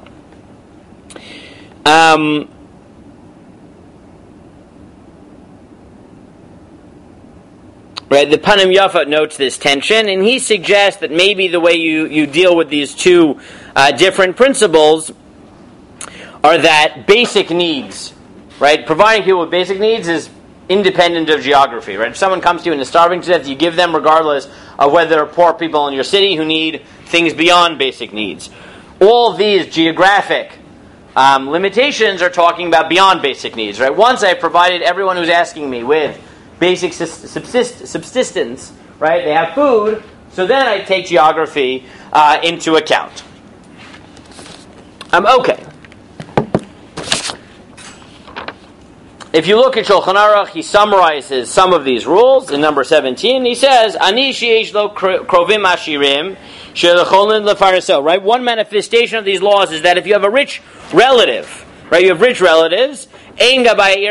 Right, the Panim Yafa notes this tension, and he suggests that maybe the way you deal with these two different principles are that basic needs, right? Providing people with basic needs is independent of geography, right? If someone comes to you and is starving to death, you give them regardless of whether there are poor people in your city who need things beyond basic needs. All these geographic limitations are talking about beyond basic needs, right? Once I've provided everyone who's asking me with basic subsistence, right? They have food, so then I take geography into account. Okay. If you look at Shulchan Aruch, he summarizes some of these rules in number 17. He says, "Ani sheyesh lo krovim ashirim shelacholin lefaraso." Right. One manifestation of these laws is that if you have a rich relative, right, you have rich relatives. So then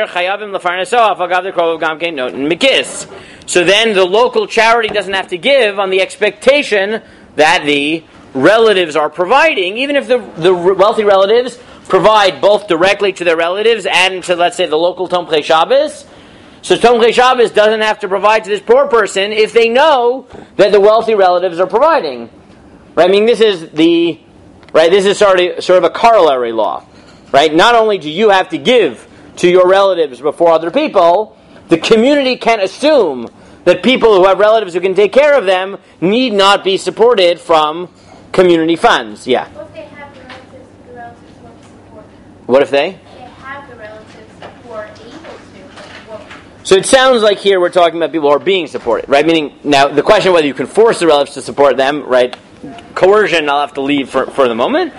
the local charity doesn't have to give on the expectation that the relatives are providing, even if the wealthy relatives provide both directly to their relatives and to, let's say, the local Tomchei Shabbos. So Tomchei Shabbos doesn't have to provide to this poor person if they know that the wealthy relatives are providing. Right? I mean, this is sort of a corollary law. Right? Not only do you have to give to your relatives before other people, the community can assume that people who have relatives who can take care of them need not be supported from community funds. Yeah. What if they have the relatives won't support them? What if they? They have the relatives who are able to, but won't. So it sounds like here we're talking about people who are being supported, right? Meaning, now the question of whether you can force the relatives to support them, right? Coercion, I'll have to leave for the moment.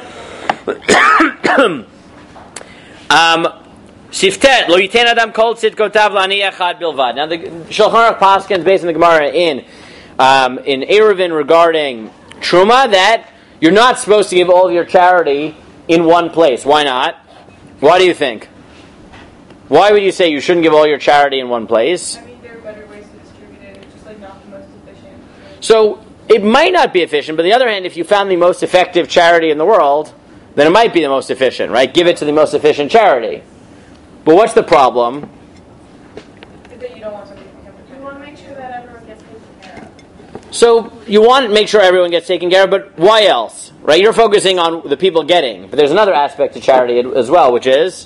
Siftet lo yiten adam kol tzidkotav lani echad bilvad. Now the Shulchan Aruch paskins based on the Gemara in Eruvin regarding truma that you're not supposed to give all of your charity in one place. Why not? Why do you think? Why would you say you shouldn't give all your charity in one place? I mean, there are better ways to distribute it. It's just not the most efficient. So it might not be efficient, but on the other hand, if you found the most effective charity in the world, then it might be the most efficient, right? Give it to the most efficient charity. But what's the problem? That you don't want somebody to become You want to make sure that everyone gets taken care of. So you want to make sure everyone gets taken care of, but why else? Right? You're focusing on the people getting. But there's another aspect to charity as well, which is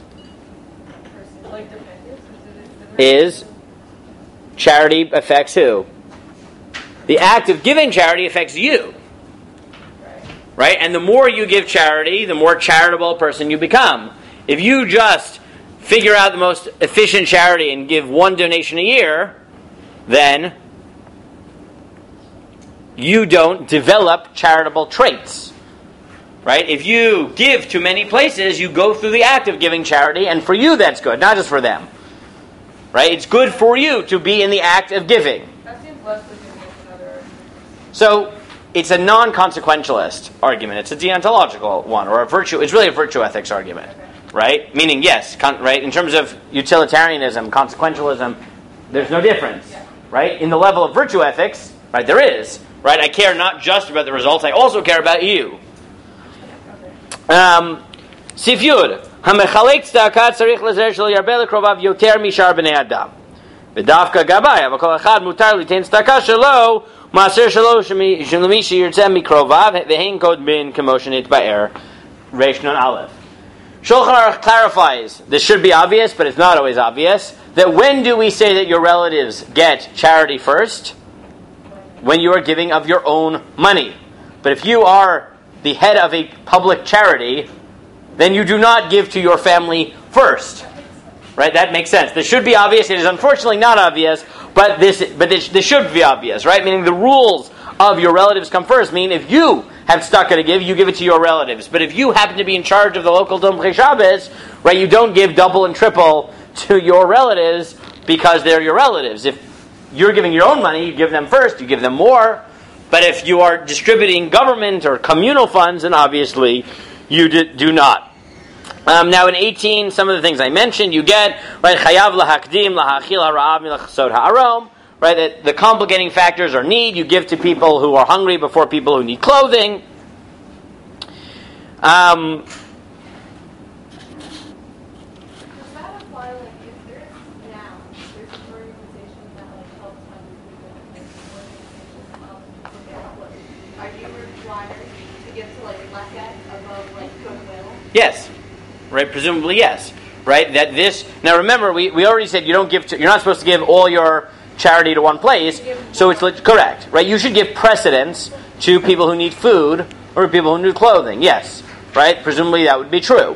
charity affects who? The act of giving charity affects you. Right? And the more you give charity, the more charitable a person you become. If you just figure out the most efficient charity and give one donation a year, then you don't develop charitable traits. Right? If you give to many places, you go through the act of giving charity, and for you that's good, not just for them. Right? It's good for you to be in the act of giving. That seems less legitimate than other arguments. So, it's a non-consequentialist argument. It's a deontological one, or it's really a virtue ethics argument. Right? Meaning, yes, right? In terms of utilitarianism, consequentialism, there's no difference. Right? In the level of virtue ethics, right, there is. Right? I care not just about the results, I also care about you. Sif Yud, המחלק צדקה צריך לזה שלא ירבה לקרוביו יותר משאר בני אדם. ודווקא גבאי, אבל כל אחד מותר ליתן צדקה שלו, מעשר שלו שלמי שירצה מקרוביו, והן קודמין כמו שנתבאר, ריש נון א'. Shulchan Aruch clarifies, this should be obvious, but it's not always obvious, that when do we say that your relatives get charity first? When you are giving of your own money. But if you are the head of a public charity, then you do not give to your family first. Right? That makes sense. This should be obvious. It is unfortunately not obvious, but this should be obvious, right? Meaning the rules of your relatives come first. Meaning if you have tzedakah to give, you give it to your relatives. But if you happen to be in charge of the local Tomchei Shabbos, right, you don't give double and triple to your relatives because they're your relatives. If you're giving your own money, you give them first, you give them more. But if you are distributing government or communal funds, then obviously you do not. Now in 18, some of the things I mentioned, you get, right, chayav lahakdim lahachil hara'av milachsod ha'arom, right, that the complicating factors are need. You give to people who are hungry before people who need clothing. Yes, right. Presumably, yes. Right. That this. Now, remember, we already said you don't give. You're not supposed to give all your charity to one place. So it's correct, right? You should give precedence to people who need food or people who need clothing. Yes, right. Presumably, that would be true.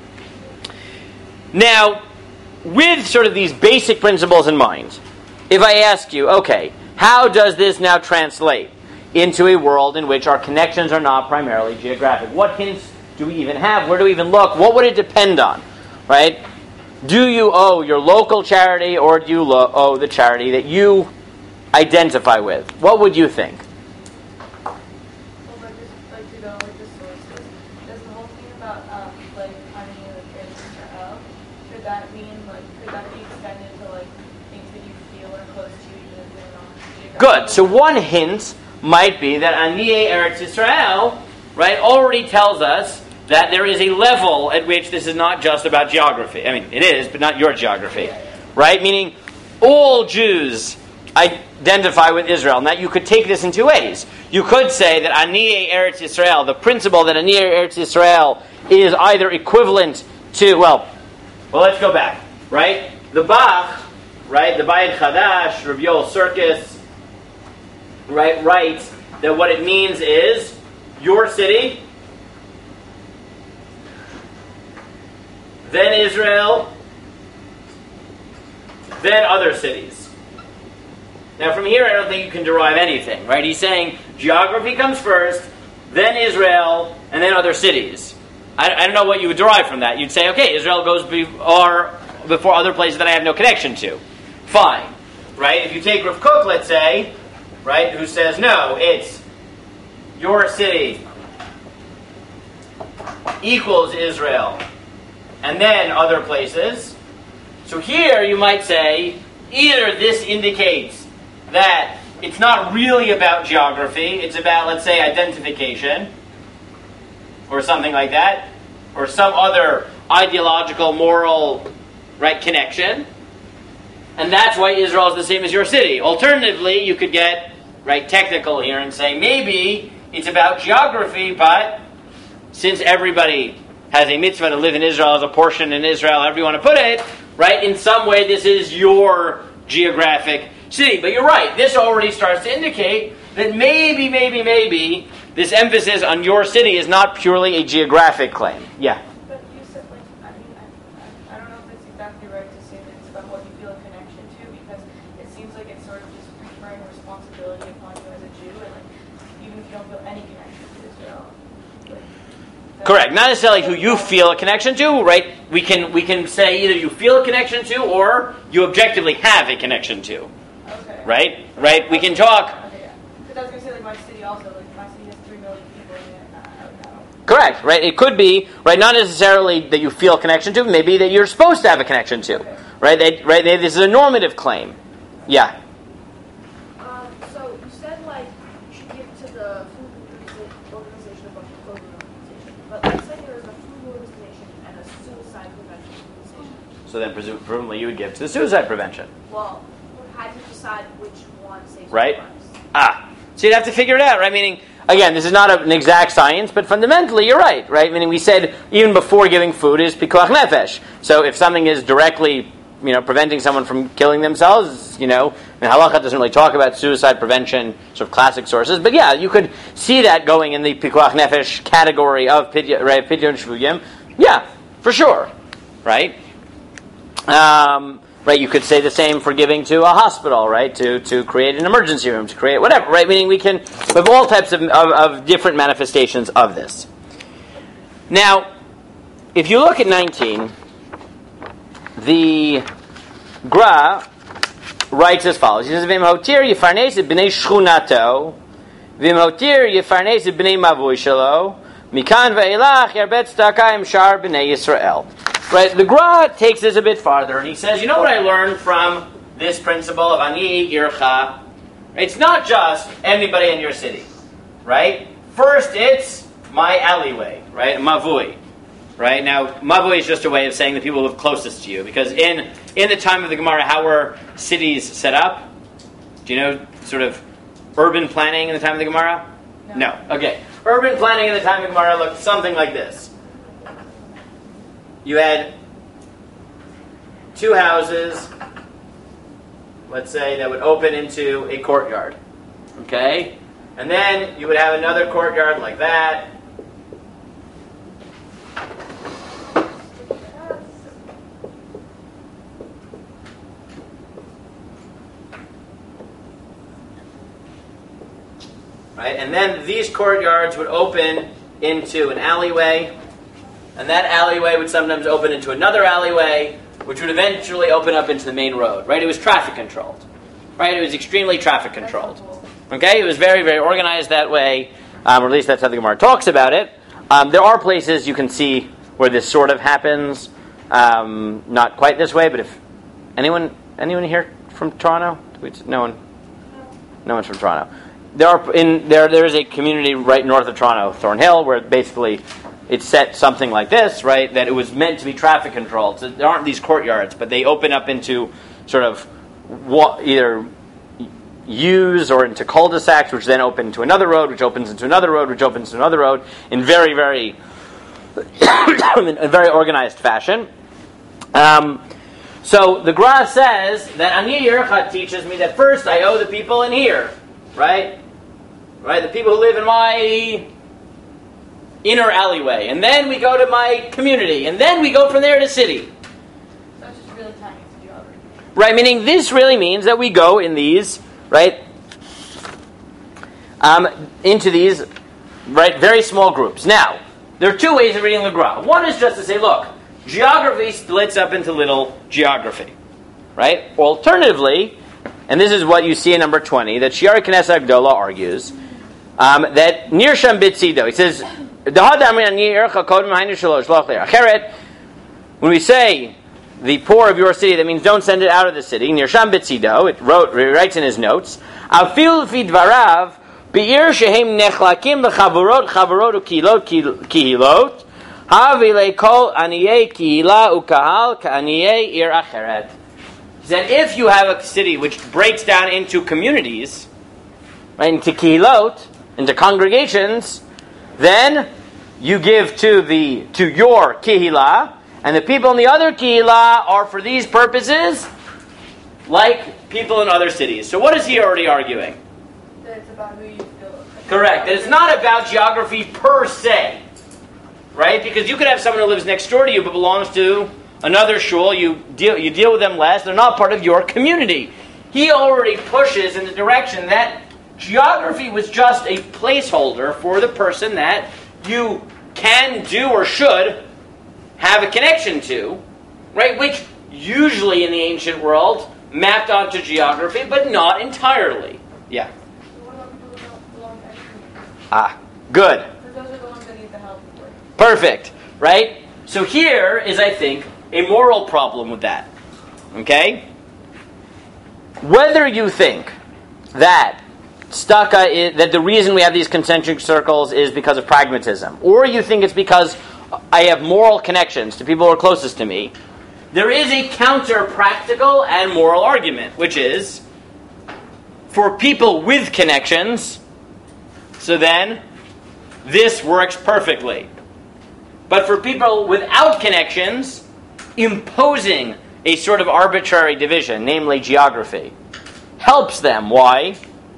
Now, with sort of these basic principles in mind, if I ask you, okay, how does this now translate into a world in which our connections are not primarily geographic? What hints do we even have? Where do we even look? What would it depend on? Right? Do you owe your local charity or do you owe the charity that you identify with? What would you think? Well, I just like to go with the sources. Does the whole thing about like honey and Israel, could that be extended to like things that you feel are close to you even if they're not geographic? Good. So one hint might be that Aniye Eretz Yisrael, right, already tells us that there is a level at which this is not just about geography. I mean, it is, but not your geography. Right? Meaning, all Jews identify with Israel. Now, you could take this in two ways. You could say that Aniye Eretz Yisrael, the principle that Aniye Eretz Yisrael is either equivalent to, well, let's go back. Right? The Bach, right, the Bayit Chadash, Rav Yoel Sirkis, right, writes that what it means is your city, then Israel, then other cities. Now from here I don't think you can derive anything, right? He's saying geography comes first, then Israel, and then other cities. I don't know what you would derive from that. You'd say, okay, Israel goes before other places that I have no connection to. Fine. Right? If you take Rav Kook, let's say, right, who says, no, it's your city equals Israel, and then other places. So here you might say, either this indicates that it's not really about geography, it's about, let's say, identification, or something like that, or some other ideological, moral, right, connection, and that's why Israel is the same as your city. Alternatively, you could get, right, technical here and say, maybe it's about geography, but since everybody has a mitzvah to live in Israel as a portion in Israel, however you want to put it, right, in some way this is your geographic city. But you're right, this already starts to indicate that maybe this emphasis on your city is not purely a geographic claim. Yeah? But you said, like, I don't know if it's exactly right to say that it's about what you feel a connection to, because it seems like it's sort of just referring responsibility upon you as a Jew, and like, even if you don't feel any connection to Israel. Correct. Not necessarily who you feel a connection to, right? We can say either you feel a connection to or you objectively have a connection to. Okay. Right? Right? We can talk. Okay, yeah. Because I was going to say, like, my city also, like, my city has 3 million people in it. I don't know. Correct, right? It could be, right, not necessarily that you feel a connection to, maybe that you're supposed to have a connection to. Okay. Right? This is a normative claim. Yeah. So you said, like, you should give to the food organization a bunch of clothing organization. But let's say there is a food organization and a suicide prevention organization. So then presumably you would give to the suicide prevention. Well, how do you decide which one saves Right. lives? So you'd have to figure it out, right? Meaning, again, this is not an exact science, but fundamentally you're right? Meaning we said even before giving food is pikuach nefesh. So if something is directly, preventing someone from killing themselves, and halacha doesn't really talk about suicide prevention, sort of classic sources, but yeah, you could see that going in the pikuach nefesh category of pidyon shvuyim. Yeah, for sure, right? Right, you could say the same for giving to a hospital, right? To create an emergency room, to create whatever, right? Meaning we have all types of different manifestations of this. Now, if you look at 19, the Gra writes as follows. He says, "V'imhotir yifarnes et b'nei shchunato, v'imhotir yifarnes et b'nei mavui shelo, mikan ve'elach yarbet tzedakah shar b'nei Yisrael." Right, the Gra takes this a bit farther, and he says, you know what I learned from this principle of ani ircha? It's not just anybody in your city, right? First, it's my alleyway, right? Mavui, right? Now, mavui is just a way of saying the people who live closest to you, because in the time of the Gemara, how were cities set up? Do you know sort of urban planning in the time of the Gemara? No. Okay. Urban planning in the time of the Gemara looked something like this. You had 2 houses, let's say, that would open into a courtyard. Okay? And then you would have another courtyard like that. Right? And then these courtyards would open into an alleyway. And that alleyway would sometimes open into another alleyway, which would eventually open up into the main road. Right? It was traffic controlled. Right? It was extremely traffic controlled. Okay? It was very, very organized that way. Or at least that's how the Gemara talks about it. There are places you can see where this sort of happens. Not quite this way, but if anyone here from Toronto? No one. No one's from Toronto. There is a community right north of Toronto, Thornhill, where basically it's set something like this, right? That it was meant to be traffic controlled. So there aren't these courtyards, but they open up into sort of either U's or into cul-de-sacs, which then open to another road, which opens into another road, which opens to another road, in very, very, in a very organized fashion. So the Gra says that Ani Yercha teaches me that first I owe the people in here, right? Right, the people who live in my inner alleyway, and then we go to my community, and then we go from there to city. So it's just really tying it to geography. Right, meaning this really means that we go in these, right, into these, right, very small groups. Now, there are 2 ways of reading the Gra. One is just to say, look, geography splits up into little geography, right? Alternatively, and this is what you see in number 20, that Shiari Knesset Agdola argues, that Nirsham Bitzido, he says, when we say the poor of your city, that means don't send it out of the city. Nirsham Bitzido, it writes in his notes, Afil Fidvarav, Be'ir Shehem Nechlakim Bechavurot Chavurot Ukilot Kihilot, Havile Kol Aniyei Kihila Ukahal Ka'aniyei Ir Acheret. He said, if you have a city which breaks down into communities, right, into kihilot, into congregations, then you give to your kihila, and the people in the other kihila are for these purposes, like people in other cities. So what is he already arguing? That it's about who you feel. Correct. That it's not about geography per se, right? Because you could have someone who lives next door to you but belongs to another shul, you deal with them less, they're not part of your community. He already pushes in the direction that geography was just a placeholder for the person that you can do or should have a connection to, right? Which usually in the ancient world mapped onto geography, but not entirely. Yeah. What about people who don't belong to any community? Ah, good. Because those are the ones that need the help. Perfect, right? So here is, I think, a moral problem with that. Okay? Whether you think that that the reason we have these concentric circles is because of pragmatism, or you think it's because I have moral connections to people who are closest to me, there is a counter-practical and moral argument, which is, for people with connections, so then, this works perfectly. But for people without connections, imposing a sort of arbitrary division, namely geography, helps them. Why?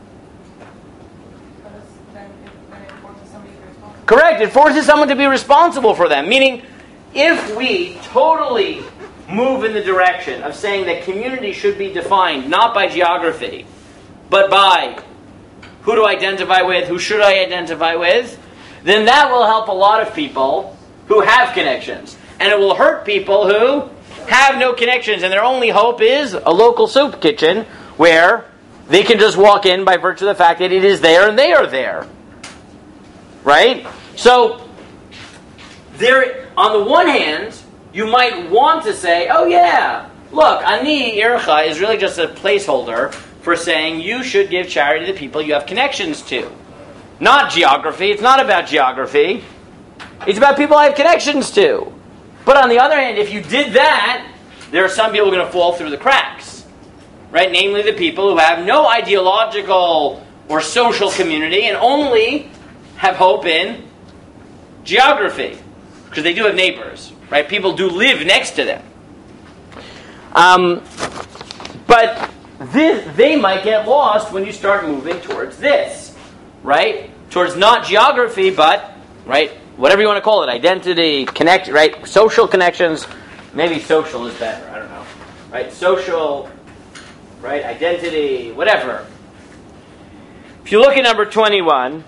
Correct. It forces someone to be responsible for them. Meaning, if we totally move in the direction of saying that community should be defined not by geography, but by who to identify with, who should I identify with, then that will help a lot of people who have connections. And it will hurt people who have no connections, and their only hope is a local soup kitchen where they can just walk in by virtue of the fact that it is there and they are there. Right? So, there, on the one hand, you might want to say, oh yeah, look, Ani Ircha is really just a placeholder for saying you should give charity to the people you have connections to. Not geography. It's not about geography. It's about people I have connections to. But on the other hand, if you did that, there are some people who are going to fall through the cracks. Right? Namely the people who have no ideological or social community and only have hope in geography. Because they do have neighbors. Right? People do live next to them. But they might get lost when you start moving towards this. Right? Towards not geography, but, right, whatever you want to call it, identity, connect, right? Social connections. Maybe social is better. I don't know. Right? Social, right? Identity, whatever. If you look at number 21,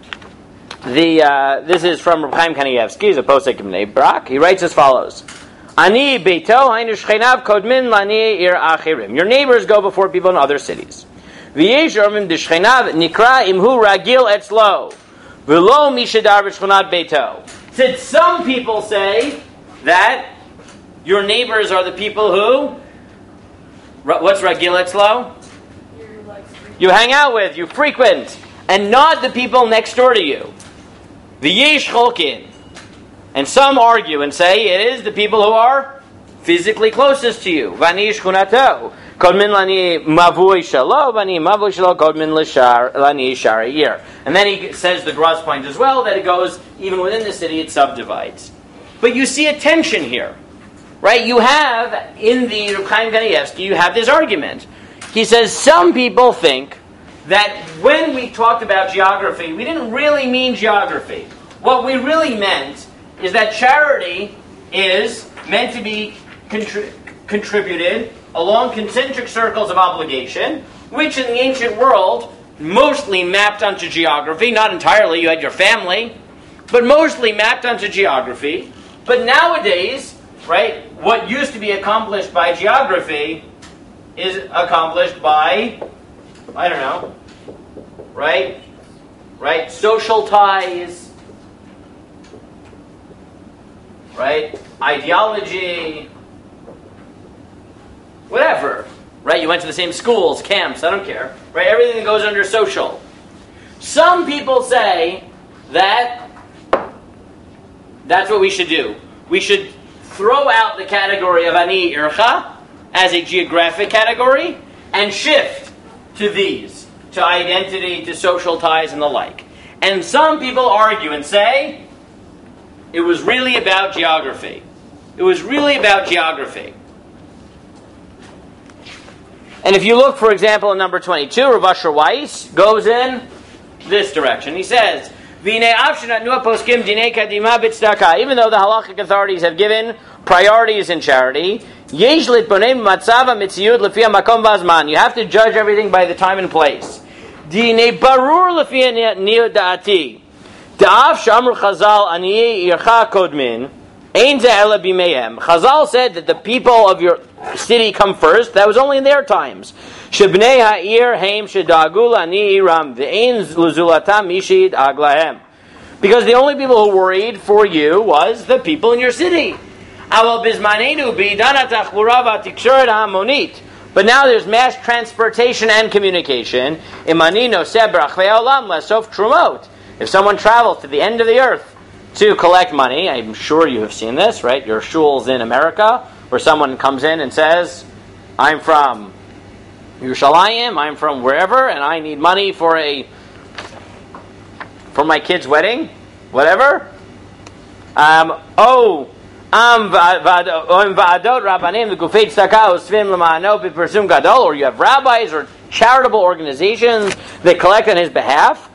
this is from Reb Chaim Kanievsky, he's a posek in Bnei Brak. He writes as follows: Ani beito hainu shchenav kodmin lani ir achirim. Your neighbors go before people in other cities. V'yesh ormim d'shchenav nikra imhu ragil etzlo. V'lo mishadar b'shchonat beito. Since some people say that your neighbors are the people who, what's ragil etzlo? You hang out with, you frequent, and not the people next door to you. V'yesh cholkin. And some argue and say it is the people who are physically closest to you. Vani shchunato. Kodmin lani mavui shalo, vani mavui shalo, kodmin lani shari. And then he says the gross point as well, that it goes, even within the city, it subdivides. But you see a tension here. Right? You have, in the Reb Chaim Kanievsky, you have this argument. He says some people think that when we talked about geography, we didn't really mean geography. What we really meant is that charity is meant to be contributed along concentric circles of obligation, which in the ancient world mostly mapped onto geography. Not entirely, you had your family, but mostly mapped onto geography. But nowadays, right, what used to be accomplished by geography is accomplished by, I don't know, right, social ties, right, ideology, whatever, right? You went to the same schools, camps, I don't care, right? Everything that goes under social. Some people say that that's what we should do. We should throw out the category of Ani Ircha as a geographic category and shift to these, to identity, to social ties and the like. And some people argue and say it was really about geography. It was really about geography. And if you look, for example, in number 22, Rav Asher Weiss goes in this direction. He says, even though the halachic authorities have given priorities in charity, you have to judge everything by the time and place. Da'af shamru Chazal aniyi ircha kodmin. Ein ze'ela b'meihem. Chazal said that the people of your city come first. That was only in their times. Shebnei ha'ir heim shedagu la'ani iram ve'ein luzulatam mishid aglahem. Because the only people who worried for you was the people in your city. Aval bizmanenu b'idana tachbura v'atikshuret ha'amonit. But now there's mass transportation and communication. Imani noseh b'rachvei olam lesof trumot. If someone travels to the end of the earth to collect money, I'm sure you have seen this, right? Your shuls in America, where someone comes in and says, I'm from Yerushalayim, I'm from wherever, and I need money for my kid's wedding, whatever. Or you have rabbis or charitable organizations that collect on his behalf.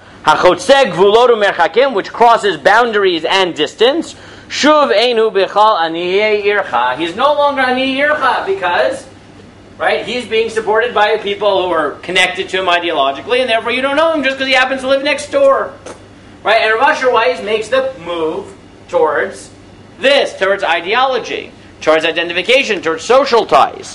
Which crosses boundaries and distance. Shuv einu bechal aniyei ircha. He's no longer aniyei ircha because, right, he's being supported by people who are connected to him ideologically, and therefore you don't know him just because he happens to live next door. Right? And Rav Asher Weiss makes the move towards this, towards ideology, towards identification, towards social ties.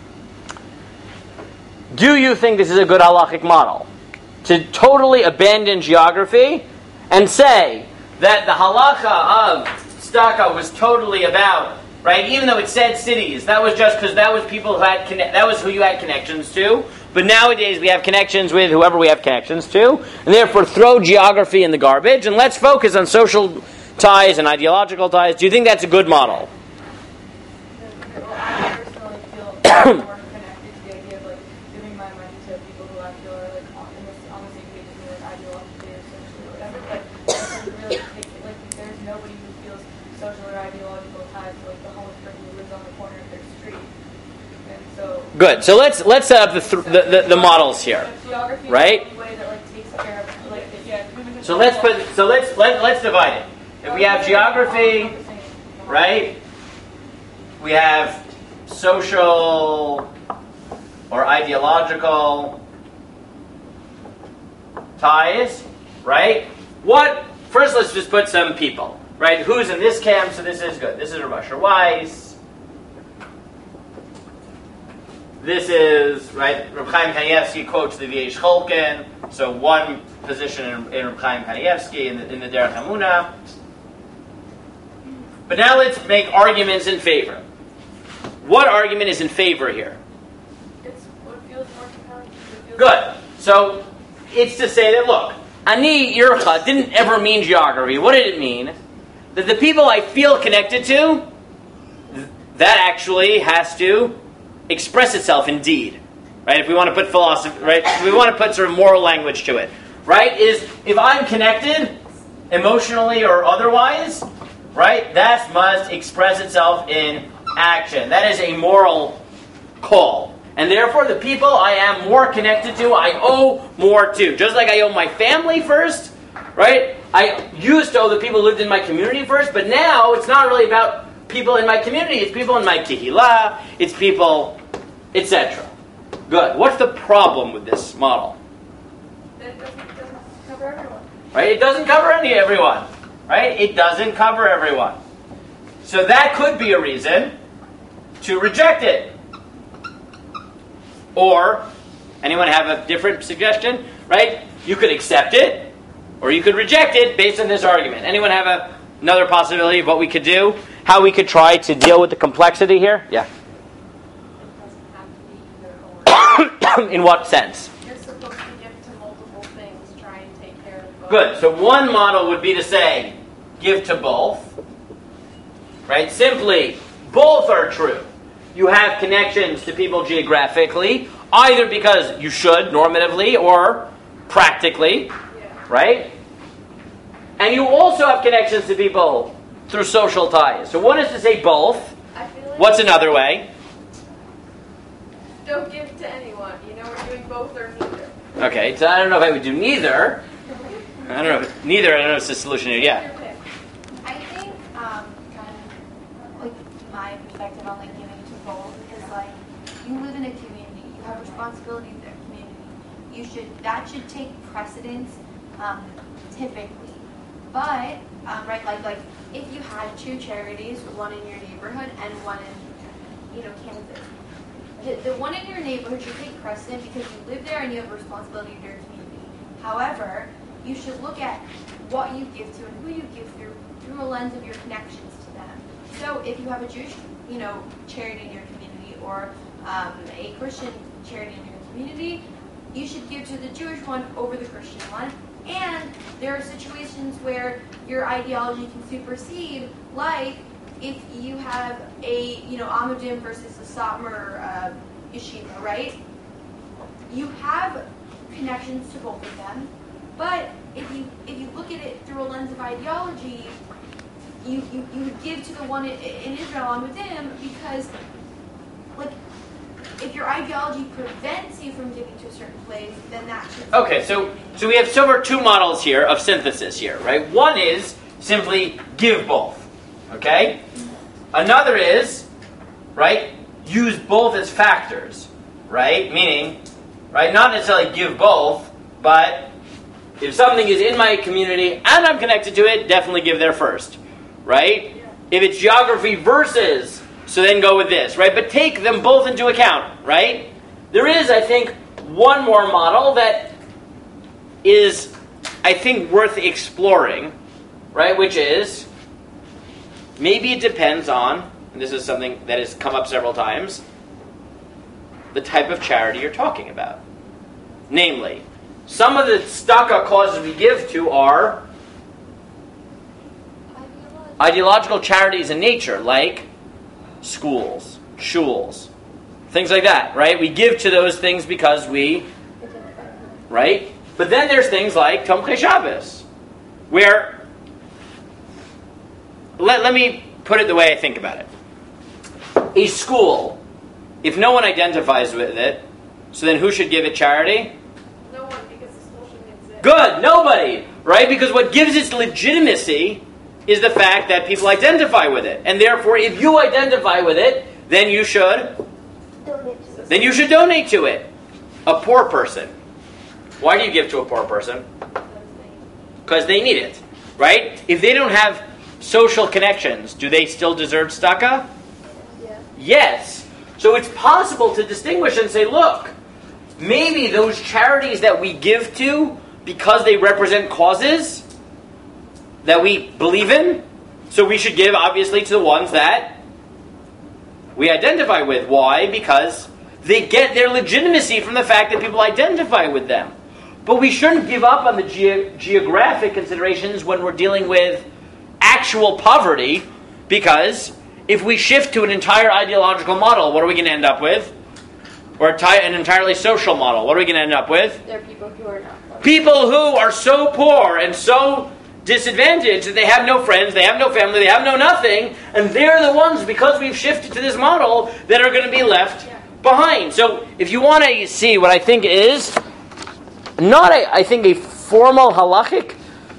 Do you think this is a good halachic model? To totally abandon geography and say that the halacha of tzedakah was totally about, right? Even though it said cities, that was just because that was people who had that was who you had connections to. But nowadays we have connections with whoever we have connections to, and therefore throw geography in the garbage and let's focus on social ties and ideological ties. Do you think that's a good model? I personally feel more connected to the idea of like giving my money to people who I feel are like on the same page as me, like ideologically or socially or whatever. But it doesn't really take like there's nobody who feels social or ideological ties to like the homeless person who lives on the corner of their street. And so good. So let's set up the models here, geography right? is the way that like takes care of like So let's divide it. If we have geography, right? We have social or ideological ties, right? First, let's just put some people, right? Who's in this camp? So this is good. This is Rav Asher Weiss. This is, right, Reb Chaim Kanievsky quotes the V'yesh Cholken. So one position in Reb Chaim Kanievsky in the Derech Hamunah. But now let's make arguments in favor. What argument is in favor here? It's what feels more compelling. Good. So it's to say that, look, Ani Ircha didn't ever mean geography. What did it mean? That the people I feel connected to, that actually has to express itself in deed. Right? If we want to put philosophy, right? If we want to put sort of moral language to it. Right? Is if I'm connected, emotionally or otherwise, right? That must express itself in action. That is a moral call. And therefore, the people I am more connected to, I owe more to. Just like I owe my family first, right? I used to owe the people who lived in my community first, but now it's not really about people in my community. It's people in my kihila. It's people, etc. Good. What's the problem with this model? It doesn't cover everyone. Right? It doesn't cover everyone. Right? It doesn't cover everyone. So that could be a reason to reject it. Or, anyone have a different suggestion? Right? You could accept it, or you could reject it based on this argument. Anyone have another possibility of what we could do? How we could try to deal with the complexity here? Yeah. It doesn't have to be either or. In what sense? You're supposed to give to multiple things, try and take care of both. Good. So one model would be to say, give to both. Right? Simply, both are true. You have connections to people geographically, either because you should, normatively, or practically. Right? And you also have connections to people through social ties. So one is to say both. I feel like What's another way? don't give to anyone. You know, we're doing both or neither. Okay, so I don't know if I would do neither. I don't know if it's the solution here. Yeah. I think, kind of, like, my perspective on, like, giving to both is, like, you live in a community, you have responsibility to their community. That should take precedence, typically. But right, like if you had two charities, one in your neighborhood and one in, Kansas, the one in your neighborhood should take precedent because you live there and you have a responsibility to your community. However, you should look at what you give to and who you give through a lens of your connections to them. So if you have a Jewish, charity in your community or a Christian charity in your community, you should give to the Jewish one over the Christian one. And there are situations where your ideology can supersede, like if you have a, Amudim versus a Satmar yeshiva, right? You have connections to both of them, but if you look at it through a lens of ideology, you would give to the one in Israel, Amudim, because, if your ideology prevents you from giving to a certain place, then that should... Okay, so we have two models here of synthesis here, right? One is simply give both, okay? Another is, right, use both as factors, right? Meaning, right, not necessarily give both, but if something is in my community and I'm connected to it, definitely give there first, right? If it's geography versus... So then go with this, right? But take them both into account, right? There is, I think, one more model that is, I think, worth exploring, right? Which is, maybe it depends on, and this is something that has come up several times, the type of charity you're talking about. Namely, some of the tzedakah causes we give to are ideological charities in nature, like schools, shuls, things like that, right? We give to those things because we, right? But then there's things like Tomchei Shabbos, where, let me put it the way I think about it. A school, if no one identifies with it, so then who should give it charity? No one, because the school shouldn't exist. Good, nobody, right? Because what gives its legitimacy is the fact that people identify with it. And therefore, if you identify with it, then you should donate to it. A poor person. Why do you give to a poor person? Because they need it, right? If they don't have social connections, do they still deserve tzedakah? Yeah. Yes. So it's possible to distinguish and say, look, maybe those charities that we give to because they represent causes that we believe in, so we should give, obviously, to the ones that we identify with. Why? Because they get their legitimacy from the fact that people identify with them. But we shouldn't give up on the geographic considerations when we're dealing with actual poverty, because if we shift to an entire ideological model, what are we going to end up with? Or an entirely social model, what are we going to end up with? There are people who are not poor. People who are so poor and so disadvantaged that they have no friends, they have no family, they have no nothing, and they're the ones, because we've shifted to this model, that are going to be left behind. So if you want to see what I think is not a formal halachic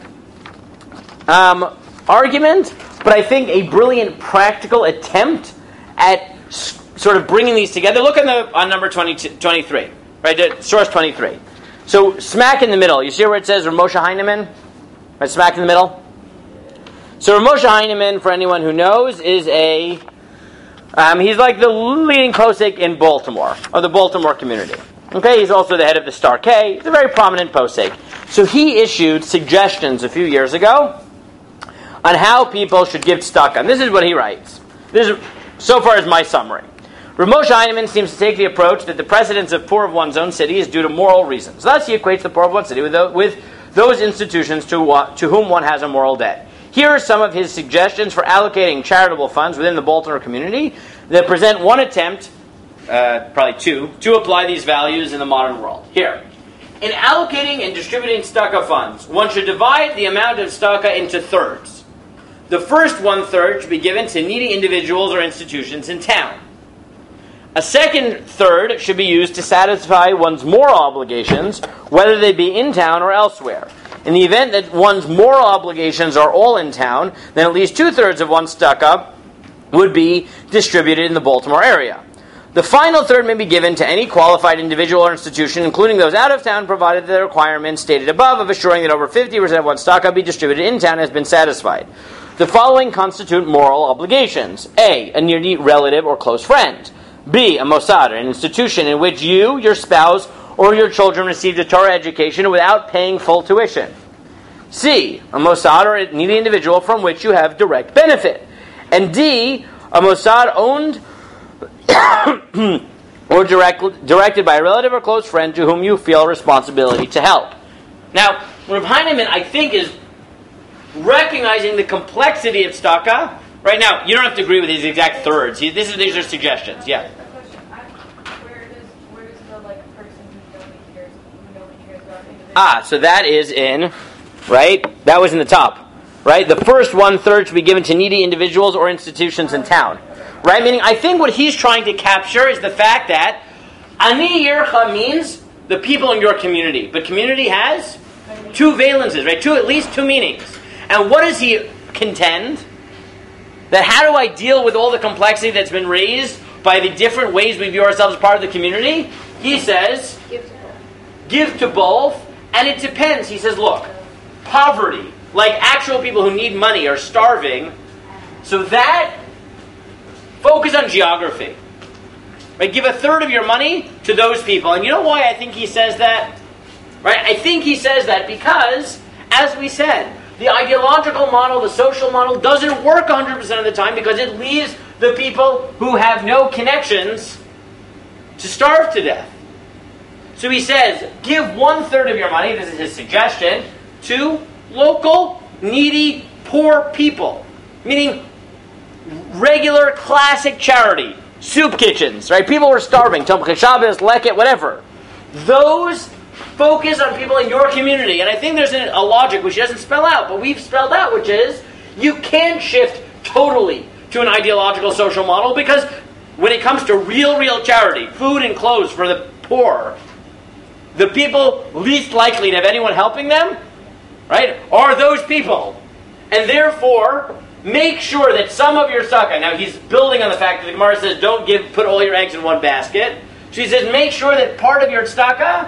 argument, but I think a brilliant practical attempt at sort of bringing these together. Look on number 23, right? Source 23. So smack in the middle. You see where it says Moshe Heinemann? Right, smack in the middle. So Moshe Heinemann, for anyone who knows, is he's like the leading posek in Baltimore, or the Baltimore community. Okay, he's also the head of the Star K. He's a very prominent posek. So he issued suggestions a few years ago on how people should give tzedakah. And this is what he writes. This is, so far, is my summary. Rav Moshe Heinemann seems to take the approach that the precedence of poor of one's own city is due to moral reasons. Thus, he equates the poor of one's city with those institutions to whom one has a moral debt. Here are some of his suggestions for allocating charitable funds within the Baltimore community that present one attempt, probably two, to apply these values in the modern world. Here. In allocating and distributing tzedakah funds, one should divide the amount of tzedakah into thirds. The first 1/3 should be given to needy individuals or institutions in town. A second third should be used to satisfy one's moral obligations, whether they be in town or elsewhere. In the event that one's moral obligations are all in town, then at least 2/3 of one's tzedakah would be distributed in the Baltimore area. The final third may be given to any qualified individual or institution, including those out of town, provided the requirement stated above of assuring that over 50% of one's tzedakah be distributed in town has been satisfied. The following constitute moral obligations. A. A near relative or close friend. B. A Mossad, an institution in which you, your spouse, or your children received a Torah education without paying full tuition. C. A Mossad or a needy individual from which you have direct benefit. And D. A Mossad owned or directed by a relative or close friend to whom you feel responsibility to help. Now, Rav Heinemann, I think, is recognizing the complexity of tzedakah. Right now, you don't have to agree with these exact thirds. These are suggestions. Yeah. A question. Where does the person who nobody cares about individual? So that is in, right? That was in the top, right? The first 1/3 should be given to needy individuals or institutions in town. Right? Meaning, I think what he's trying to capture is the fact that Ani Yircha means the people in your community. But community has two valences, right? At least two meanings. And what does he contend? That how do I deal with all the complexity that's been raised by the different ways we view ourselves as part of the community? He says, give to both. And it depends. He says, look, poverty, like actual people who need money are starving. So that... Focus on geography. Right? Give 1/3 of your money to those people. And you know why I think he says that? Right? I think he says that because, as we said, the ideological model, the social model, doesn't work 100% of the time because it leaves the people who have no connections to starve to death. So he says, give 1/3 of your money, this is his suggestion, to local, needy, poor people. Meaning, regular, classic charity. Soup kitchens, right? People were starving. Tomchei Shabbos, Leket, whatever. Those focus on people in your community. And I think there's a logic which he doesn't spell out, but we've spelled out, which is, you can't shift totally to an ideological social model because when it comes to real charity, food and clothes for the poor, the people least likely to have anyone helping them, right, are those people. And therefore... make sure that some of your tzedakah, now he's building on the fact that the Gemara says don't put all your eggs in one basket. So he says make sure that part of your tzedakah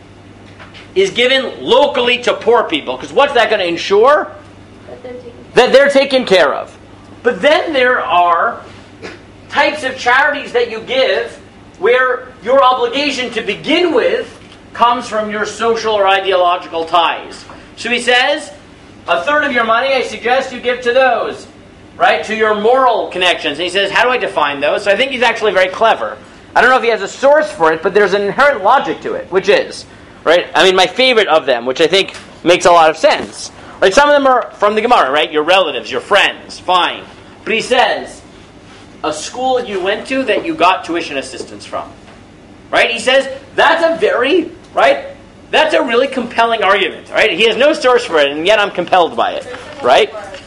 is given locally to poor people. Because what's that going to ensure? That they're taken care of. But then there are types of charities that you give where your obligation to begin with comes from your social or ideological ties. So he says... 1/3 of your money, I suggest you give to those, right? To your moral connections. And he says, how do I define those? So I think he's actually very clever. I don't know if he has a source for it, but there's an inherent logic to it, which is, right? I mean, my favorite of them, which I think makes a lot of sense. Right? Some of them are from the Gemara, right? Your relatives, your friends, fine. But he says, a school you went to that you got tuition assistance from. Right? He says, that's a very, right? That's a really compelling argument, right? He has no source for it, and yet I'm compelled by it, right?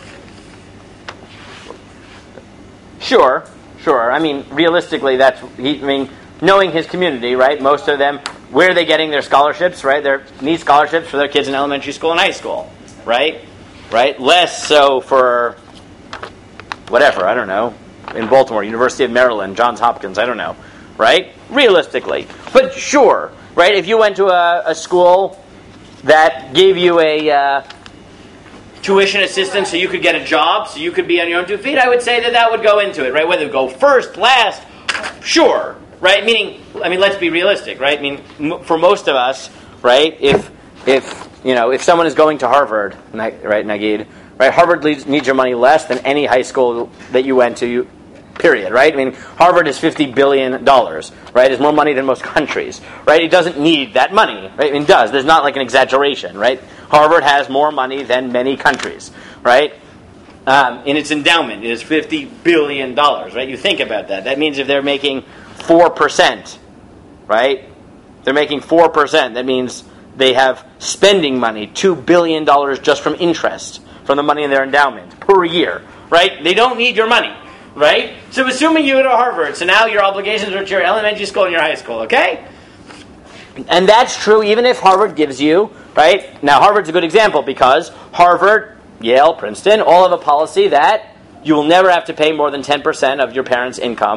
Sure. I mean, realistically, knowing his community, right? Most of them, where are they getting their scholarships, right? They need scholarships for their kids in elementary school and high school, right? Less so for whatever, I don't know, in Baltimore, University of Maryland, Johns Hopkins, I don't know, right? Realistically, but sure. Right? If you went to a school that gave you a tuition assistance so you could get a job, so you could be on your own 2 feet, I would say that would go into it, right? Whether it go first, last, sure, right? Meaning, let's be realistic, right? For most of us, right? If someone is going to Harvard, right, Nagid, right? Harvard needs your money less than any high school that you went to. Period, right? Harvard is $50 billion, right? It's more money than most countries, right? It doesn't need that money, right? It does. There's not like an exaggeration, right? Harvard has more money than many countries, right? In its endowment, it is $50 billion, right? You think about that. That means if they're making 4%, right? They're making 4%. That means they have spending money, $2 billion just from interest, from the money in their endowment per year, right? They don't need your money. Right? So assuming you go to Harvard, so now your obligations are to your elementary school and your high school, okay? And that's true even if Harvard gives you, right? Now Harvard's a good example because Harvard, Yale, Princeton, all have a policy that you will never have to pay more than 10% of your parents' income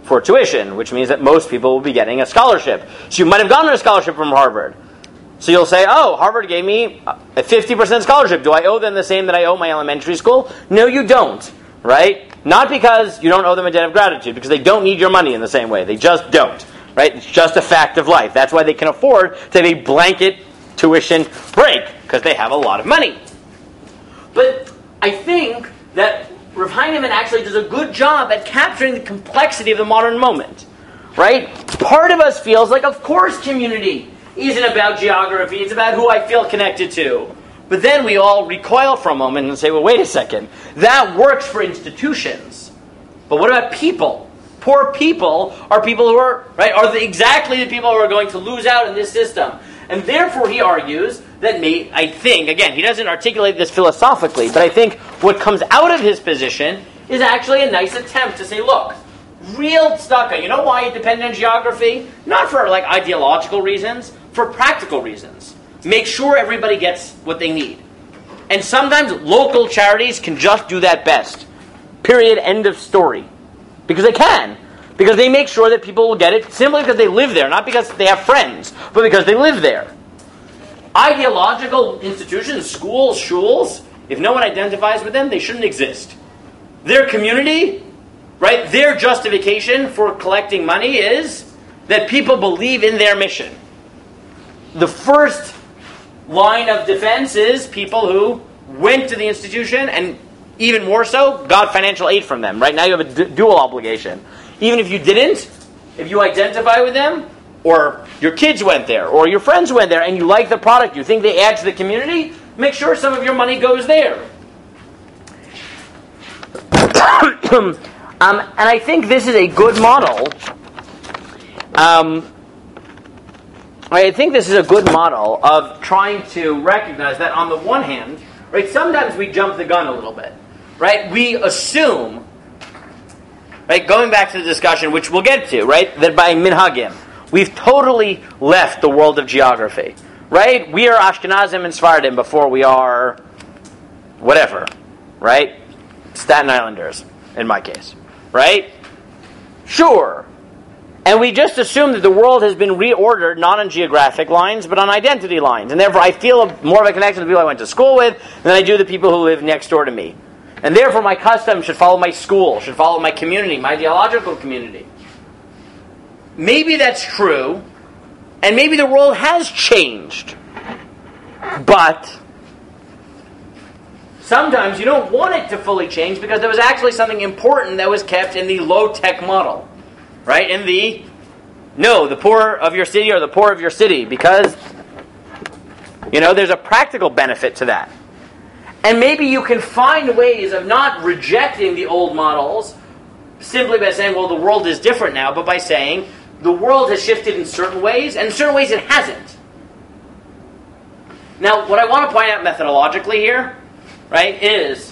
for tuition, which means that most people will be getting a scholarship. So you might have gotten a scholarship from Harvard. So you'll say, oh, Harvard gave me a 50% scholarship. Do I owe them the same that I owe my elementary school? No, you don't, right? Not because you don't owe them a debt of gratitude, because they don't need your money in the same way. They just don't, right? It's just a fact of life. That's why they can afford to have a blanket tuition break, because they have a lot of money. But I think that Rav Heinemann actually does a good job at capturing the complexity of the modern moment, right? Part of us feels like, of course, community isn't about geography, it's about who I feel connected to. But then we all recoil for a moment and say, well, wait a second, that works for institutions. But what about people? Poor people are people who are, right, exactly the people who are going to lose out in this system. And therefore he argues that I think, again, he doesn't articulate this philosophically, but I think what comes out of his position is actually a nice attempt to say, look, real tzedakah, you know why you depend on geography? Not for ideological reasons, for practical reasons. Make sure everybody gets what they need. And sometimes local charities can just do that best. Period, end of story. Because they can. Because they make sure that people will get it simply because they live there, not because they have friends, but because they live there. Ideological institutions, schools, shuls, if no one identifies with them, they shouldn't exist. Their community, right, their justification for collecting money is that people believe in their mission. The first line of defense is people who went to the institution and even more so, got financial aid from them. Right now you have a dual obligation. Even if you didn't, if you identify with them, or your kids went there, or your friends went there, and you like the product, you think they add to the community, make sure some of your money goes there. And I think this is a good model. I think this is a good model of trying to recognize that on the one hand, right, sometimes we jump the gun a little bit. Right? We assume, right, going back to the discussion, which we'll get to, right, that by minhagim, we've totally left the world of geography. Right? We are Ashkenazim and Sephardim before we are whatever. Right? Staten Islanders, in my case. Right? Sure. And we just assume that the world has been reordered not on geographic lines, but on identity lines. And therefore I feel more of a connection to the people I went to school with than I do the people who live next door to me. And therefore my custom should follow my school, should follow my community, my ideological community. Maybe that's true, and maybe the world has changed. But sometimes you don't want it to fully change because there was actually something important that was kept in the low-tech model. Right? In the poor of your city are the poor of your city, because, there's a practical benefit to that. And maybe you can find ways of not rejecting the old models simply by saying, well, the world is different now, but by saying the world has shifted in certain ways, and in certain ways it hasn't. Now, what I want to point out methodologically here, right, is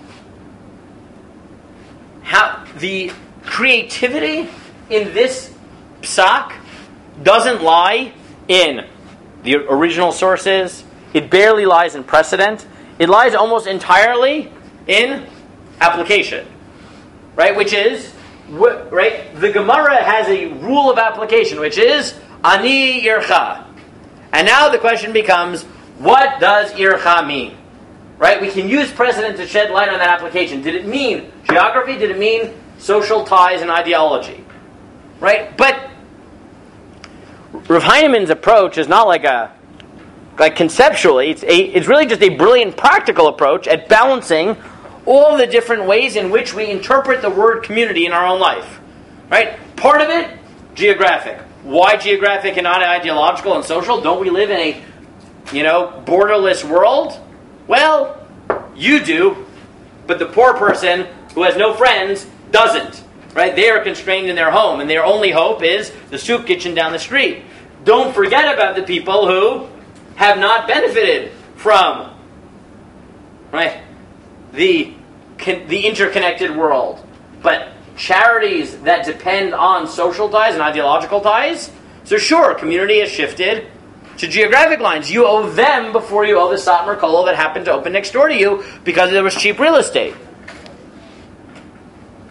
how the creativity in this psak doesn't lie in the original sources. It barely lies in precedent. It lies almost entirely in application, right? Which is, right? The Gemara has a rule of application, which is ani ircha. And now the question becomes, what does ircha mean? Right? We can use precedent to shed light on that application. Did it mean geography? Did it mean social ties and ideology? Right? But Rav Heinemann's approach is not like conceptually, it's really just a brilliant practical approach at balancing all the different ways in which we interpret the word community in our own life. Right? Part of it, geographic. Why geographic and not ideological and social? Don't we live in a, borderless world? Well, you do, but the poor person who has no friends doesn't. Right? They are constrained in their home, and their only hope is the soup kitchen down the street. Don't forget about the people who have not benefited from, right, the interconnected world. But charities that depend on social ties and ideological ties, so sure, community has shifted to geographic lines. You owe them before you owe the Satmar Kolo that happened to open next door to you because there was cheap real estate.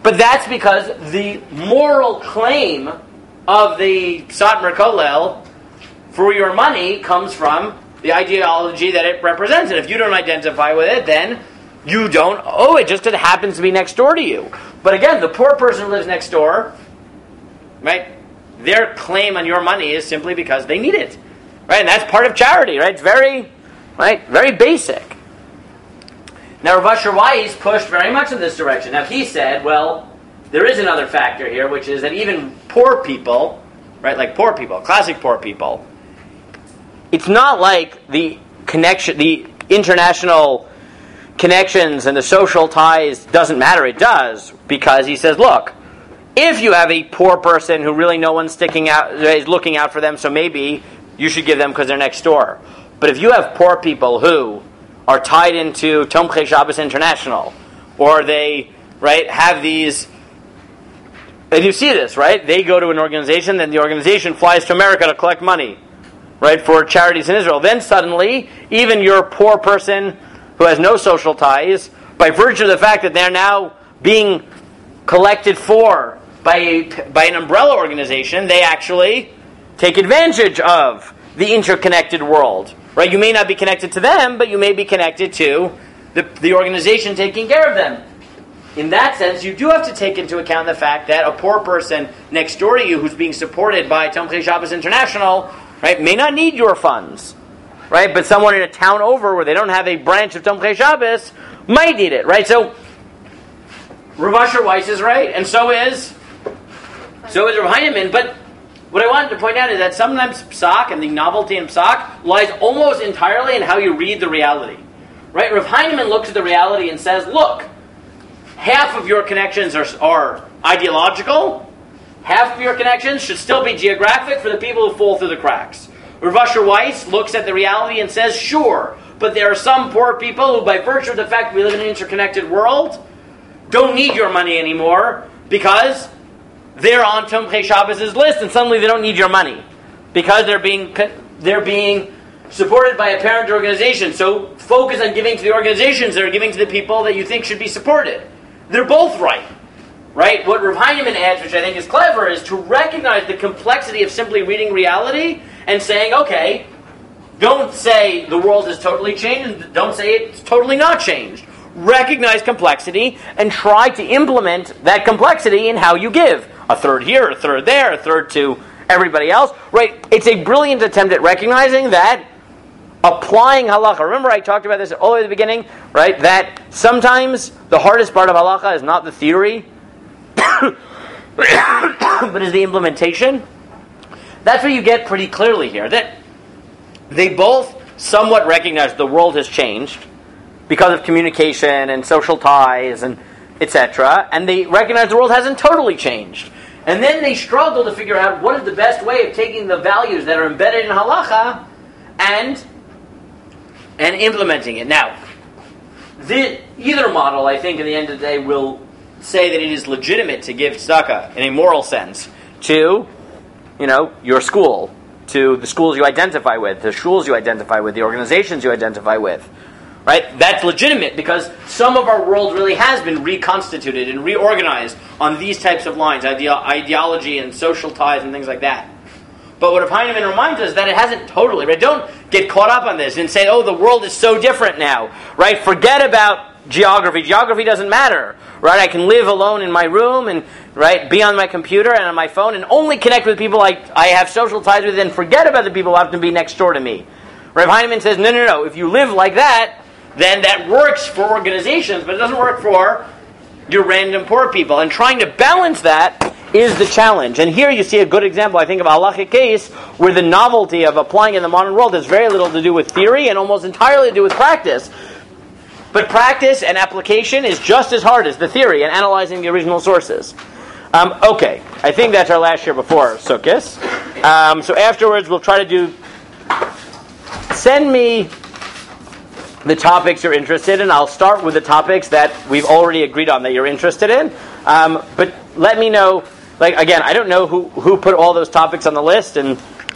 But that's because the moral claim of the Satmar Kollel for your money comes from the ideology that it represents. And if you don't identify with it, then you don't owe it just because it happens to be next door to you. But again, the poor person who lives next door, right, their claim on your money is simply because they need it. Right? And that's part of charity, right? It's very basic. Now, Rav Asher Weiss pushed very much in this direction. Now, he said, well, there is another factor here, which is that even poor people, right, like poor people, classic poor people, it's not like the connection, the international connections and the social ties doesn't matter. It does, because he says, look, if you have a poor person who really no one's sticking out, is looking out for them, so maybe you should give them because they're next door. But if you have poor people who are tied into Tomchei Shabbos International, or they, right, have these, and you see this, right? They go to an organization, then the organization flies to America to collect money, right, for charities in Israel. Then suddenly, even your poor person who has no social ties, by virtue of the fact that they're now being collected for by an umbrella organization, they actually take advantage of the interconnected world. Right? You may not be connected to them, but you may be connected to the organization taking care of them. In that sense, you do have to take into account the fact that a poor person next door to you who's being supported by Tomchei Shabbos International, right, may not need your funds. Right? But someone in a town over where they don't have a branch of Tomchei Shabbos might need it. Right? So Rav Asher Weiss is right, and so is Rav Heinemann. But what I wanted to point out is that sometimes psak and the novelty in psak lies almost entirely in how you read the reality. Right? Rav Heinemann looks at the reality and says, look, half of your connections are ideological, half of your connections should still be geographic for the people who fall through the cracks. Rav Asher Weiss looks at the reality and says, sure, but there are some poor people who, by virtue of the fact we live in an interconnected world, don't need your money anymore because they're on Tomchei Shabbos' list, and suddenly they don't need your money because they're being supported by a parent organization. So focus on giving to the organizations that are giving to the people that you think should be supported. They're both right. Right? What Rav Heinemann adds, which I think is clever, is to recognize the complexity of simply reading reality and saying, okay, don't say the world has totally changed, and don't say it's totally not changed. Recognize complexity and try to implement that complexity in how you give. A third here, a third there, a third to everybody else. Right? It's a brilliant attempt at recognizing that applying halacha. Remember I talked about this all the way at the beginning, right? That sometimes the hardest part of halacha is not the theory, but is the implementation. That's what you get pretty clearly here. That they both somewhat recognize the world has changed because of communication and social ties and etc. And they recognize the world hasn't totally changed. And then they struggle to figure out what is the best way of taking the values that are embedded in halacha and implementing it. Now, either model, I think, in the end of the day, will say that it is legitimate to give tzedakah in a moral sense to, your school, to the schools you identify with, the shuls you identify with, the organizations you identify with. Right? That's legitimate because some of our world really has been reconstituted and reorganized on these types of lines, ideology and social ties and things like that. But what Rav Heinemann reminds us that it hasn't totally, right? Don't get caught up on this and say, oh, the world is so different now, right? Forget about geography. Geography doesn't matter, right? I can live alone in my room and, right, be on my computer and on my phone and only connect with people I have social ties with and forget about the people who have to be next door to me. Rav Heinemann says, no. If you live like that, then that works for organizations, but it doesn't work for your random poor people. And trying to balance that is the challenge. And here you see a good example, I think, of a halachic case where the novelty of applying in the modern world has very little to do with theory and almost entirely to do with practice. But practice and application is just as hard as the theory and analyzing the original sources. Okay, I think that's our last year before Sukkot. So afterwards we'll try to send me the topics you're interested in. I'll start with the topics that we've already agreed on that you're interested in. But let me know, again, I don't know who put all those topics on the list, and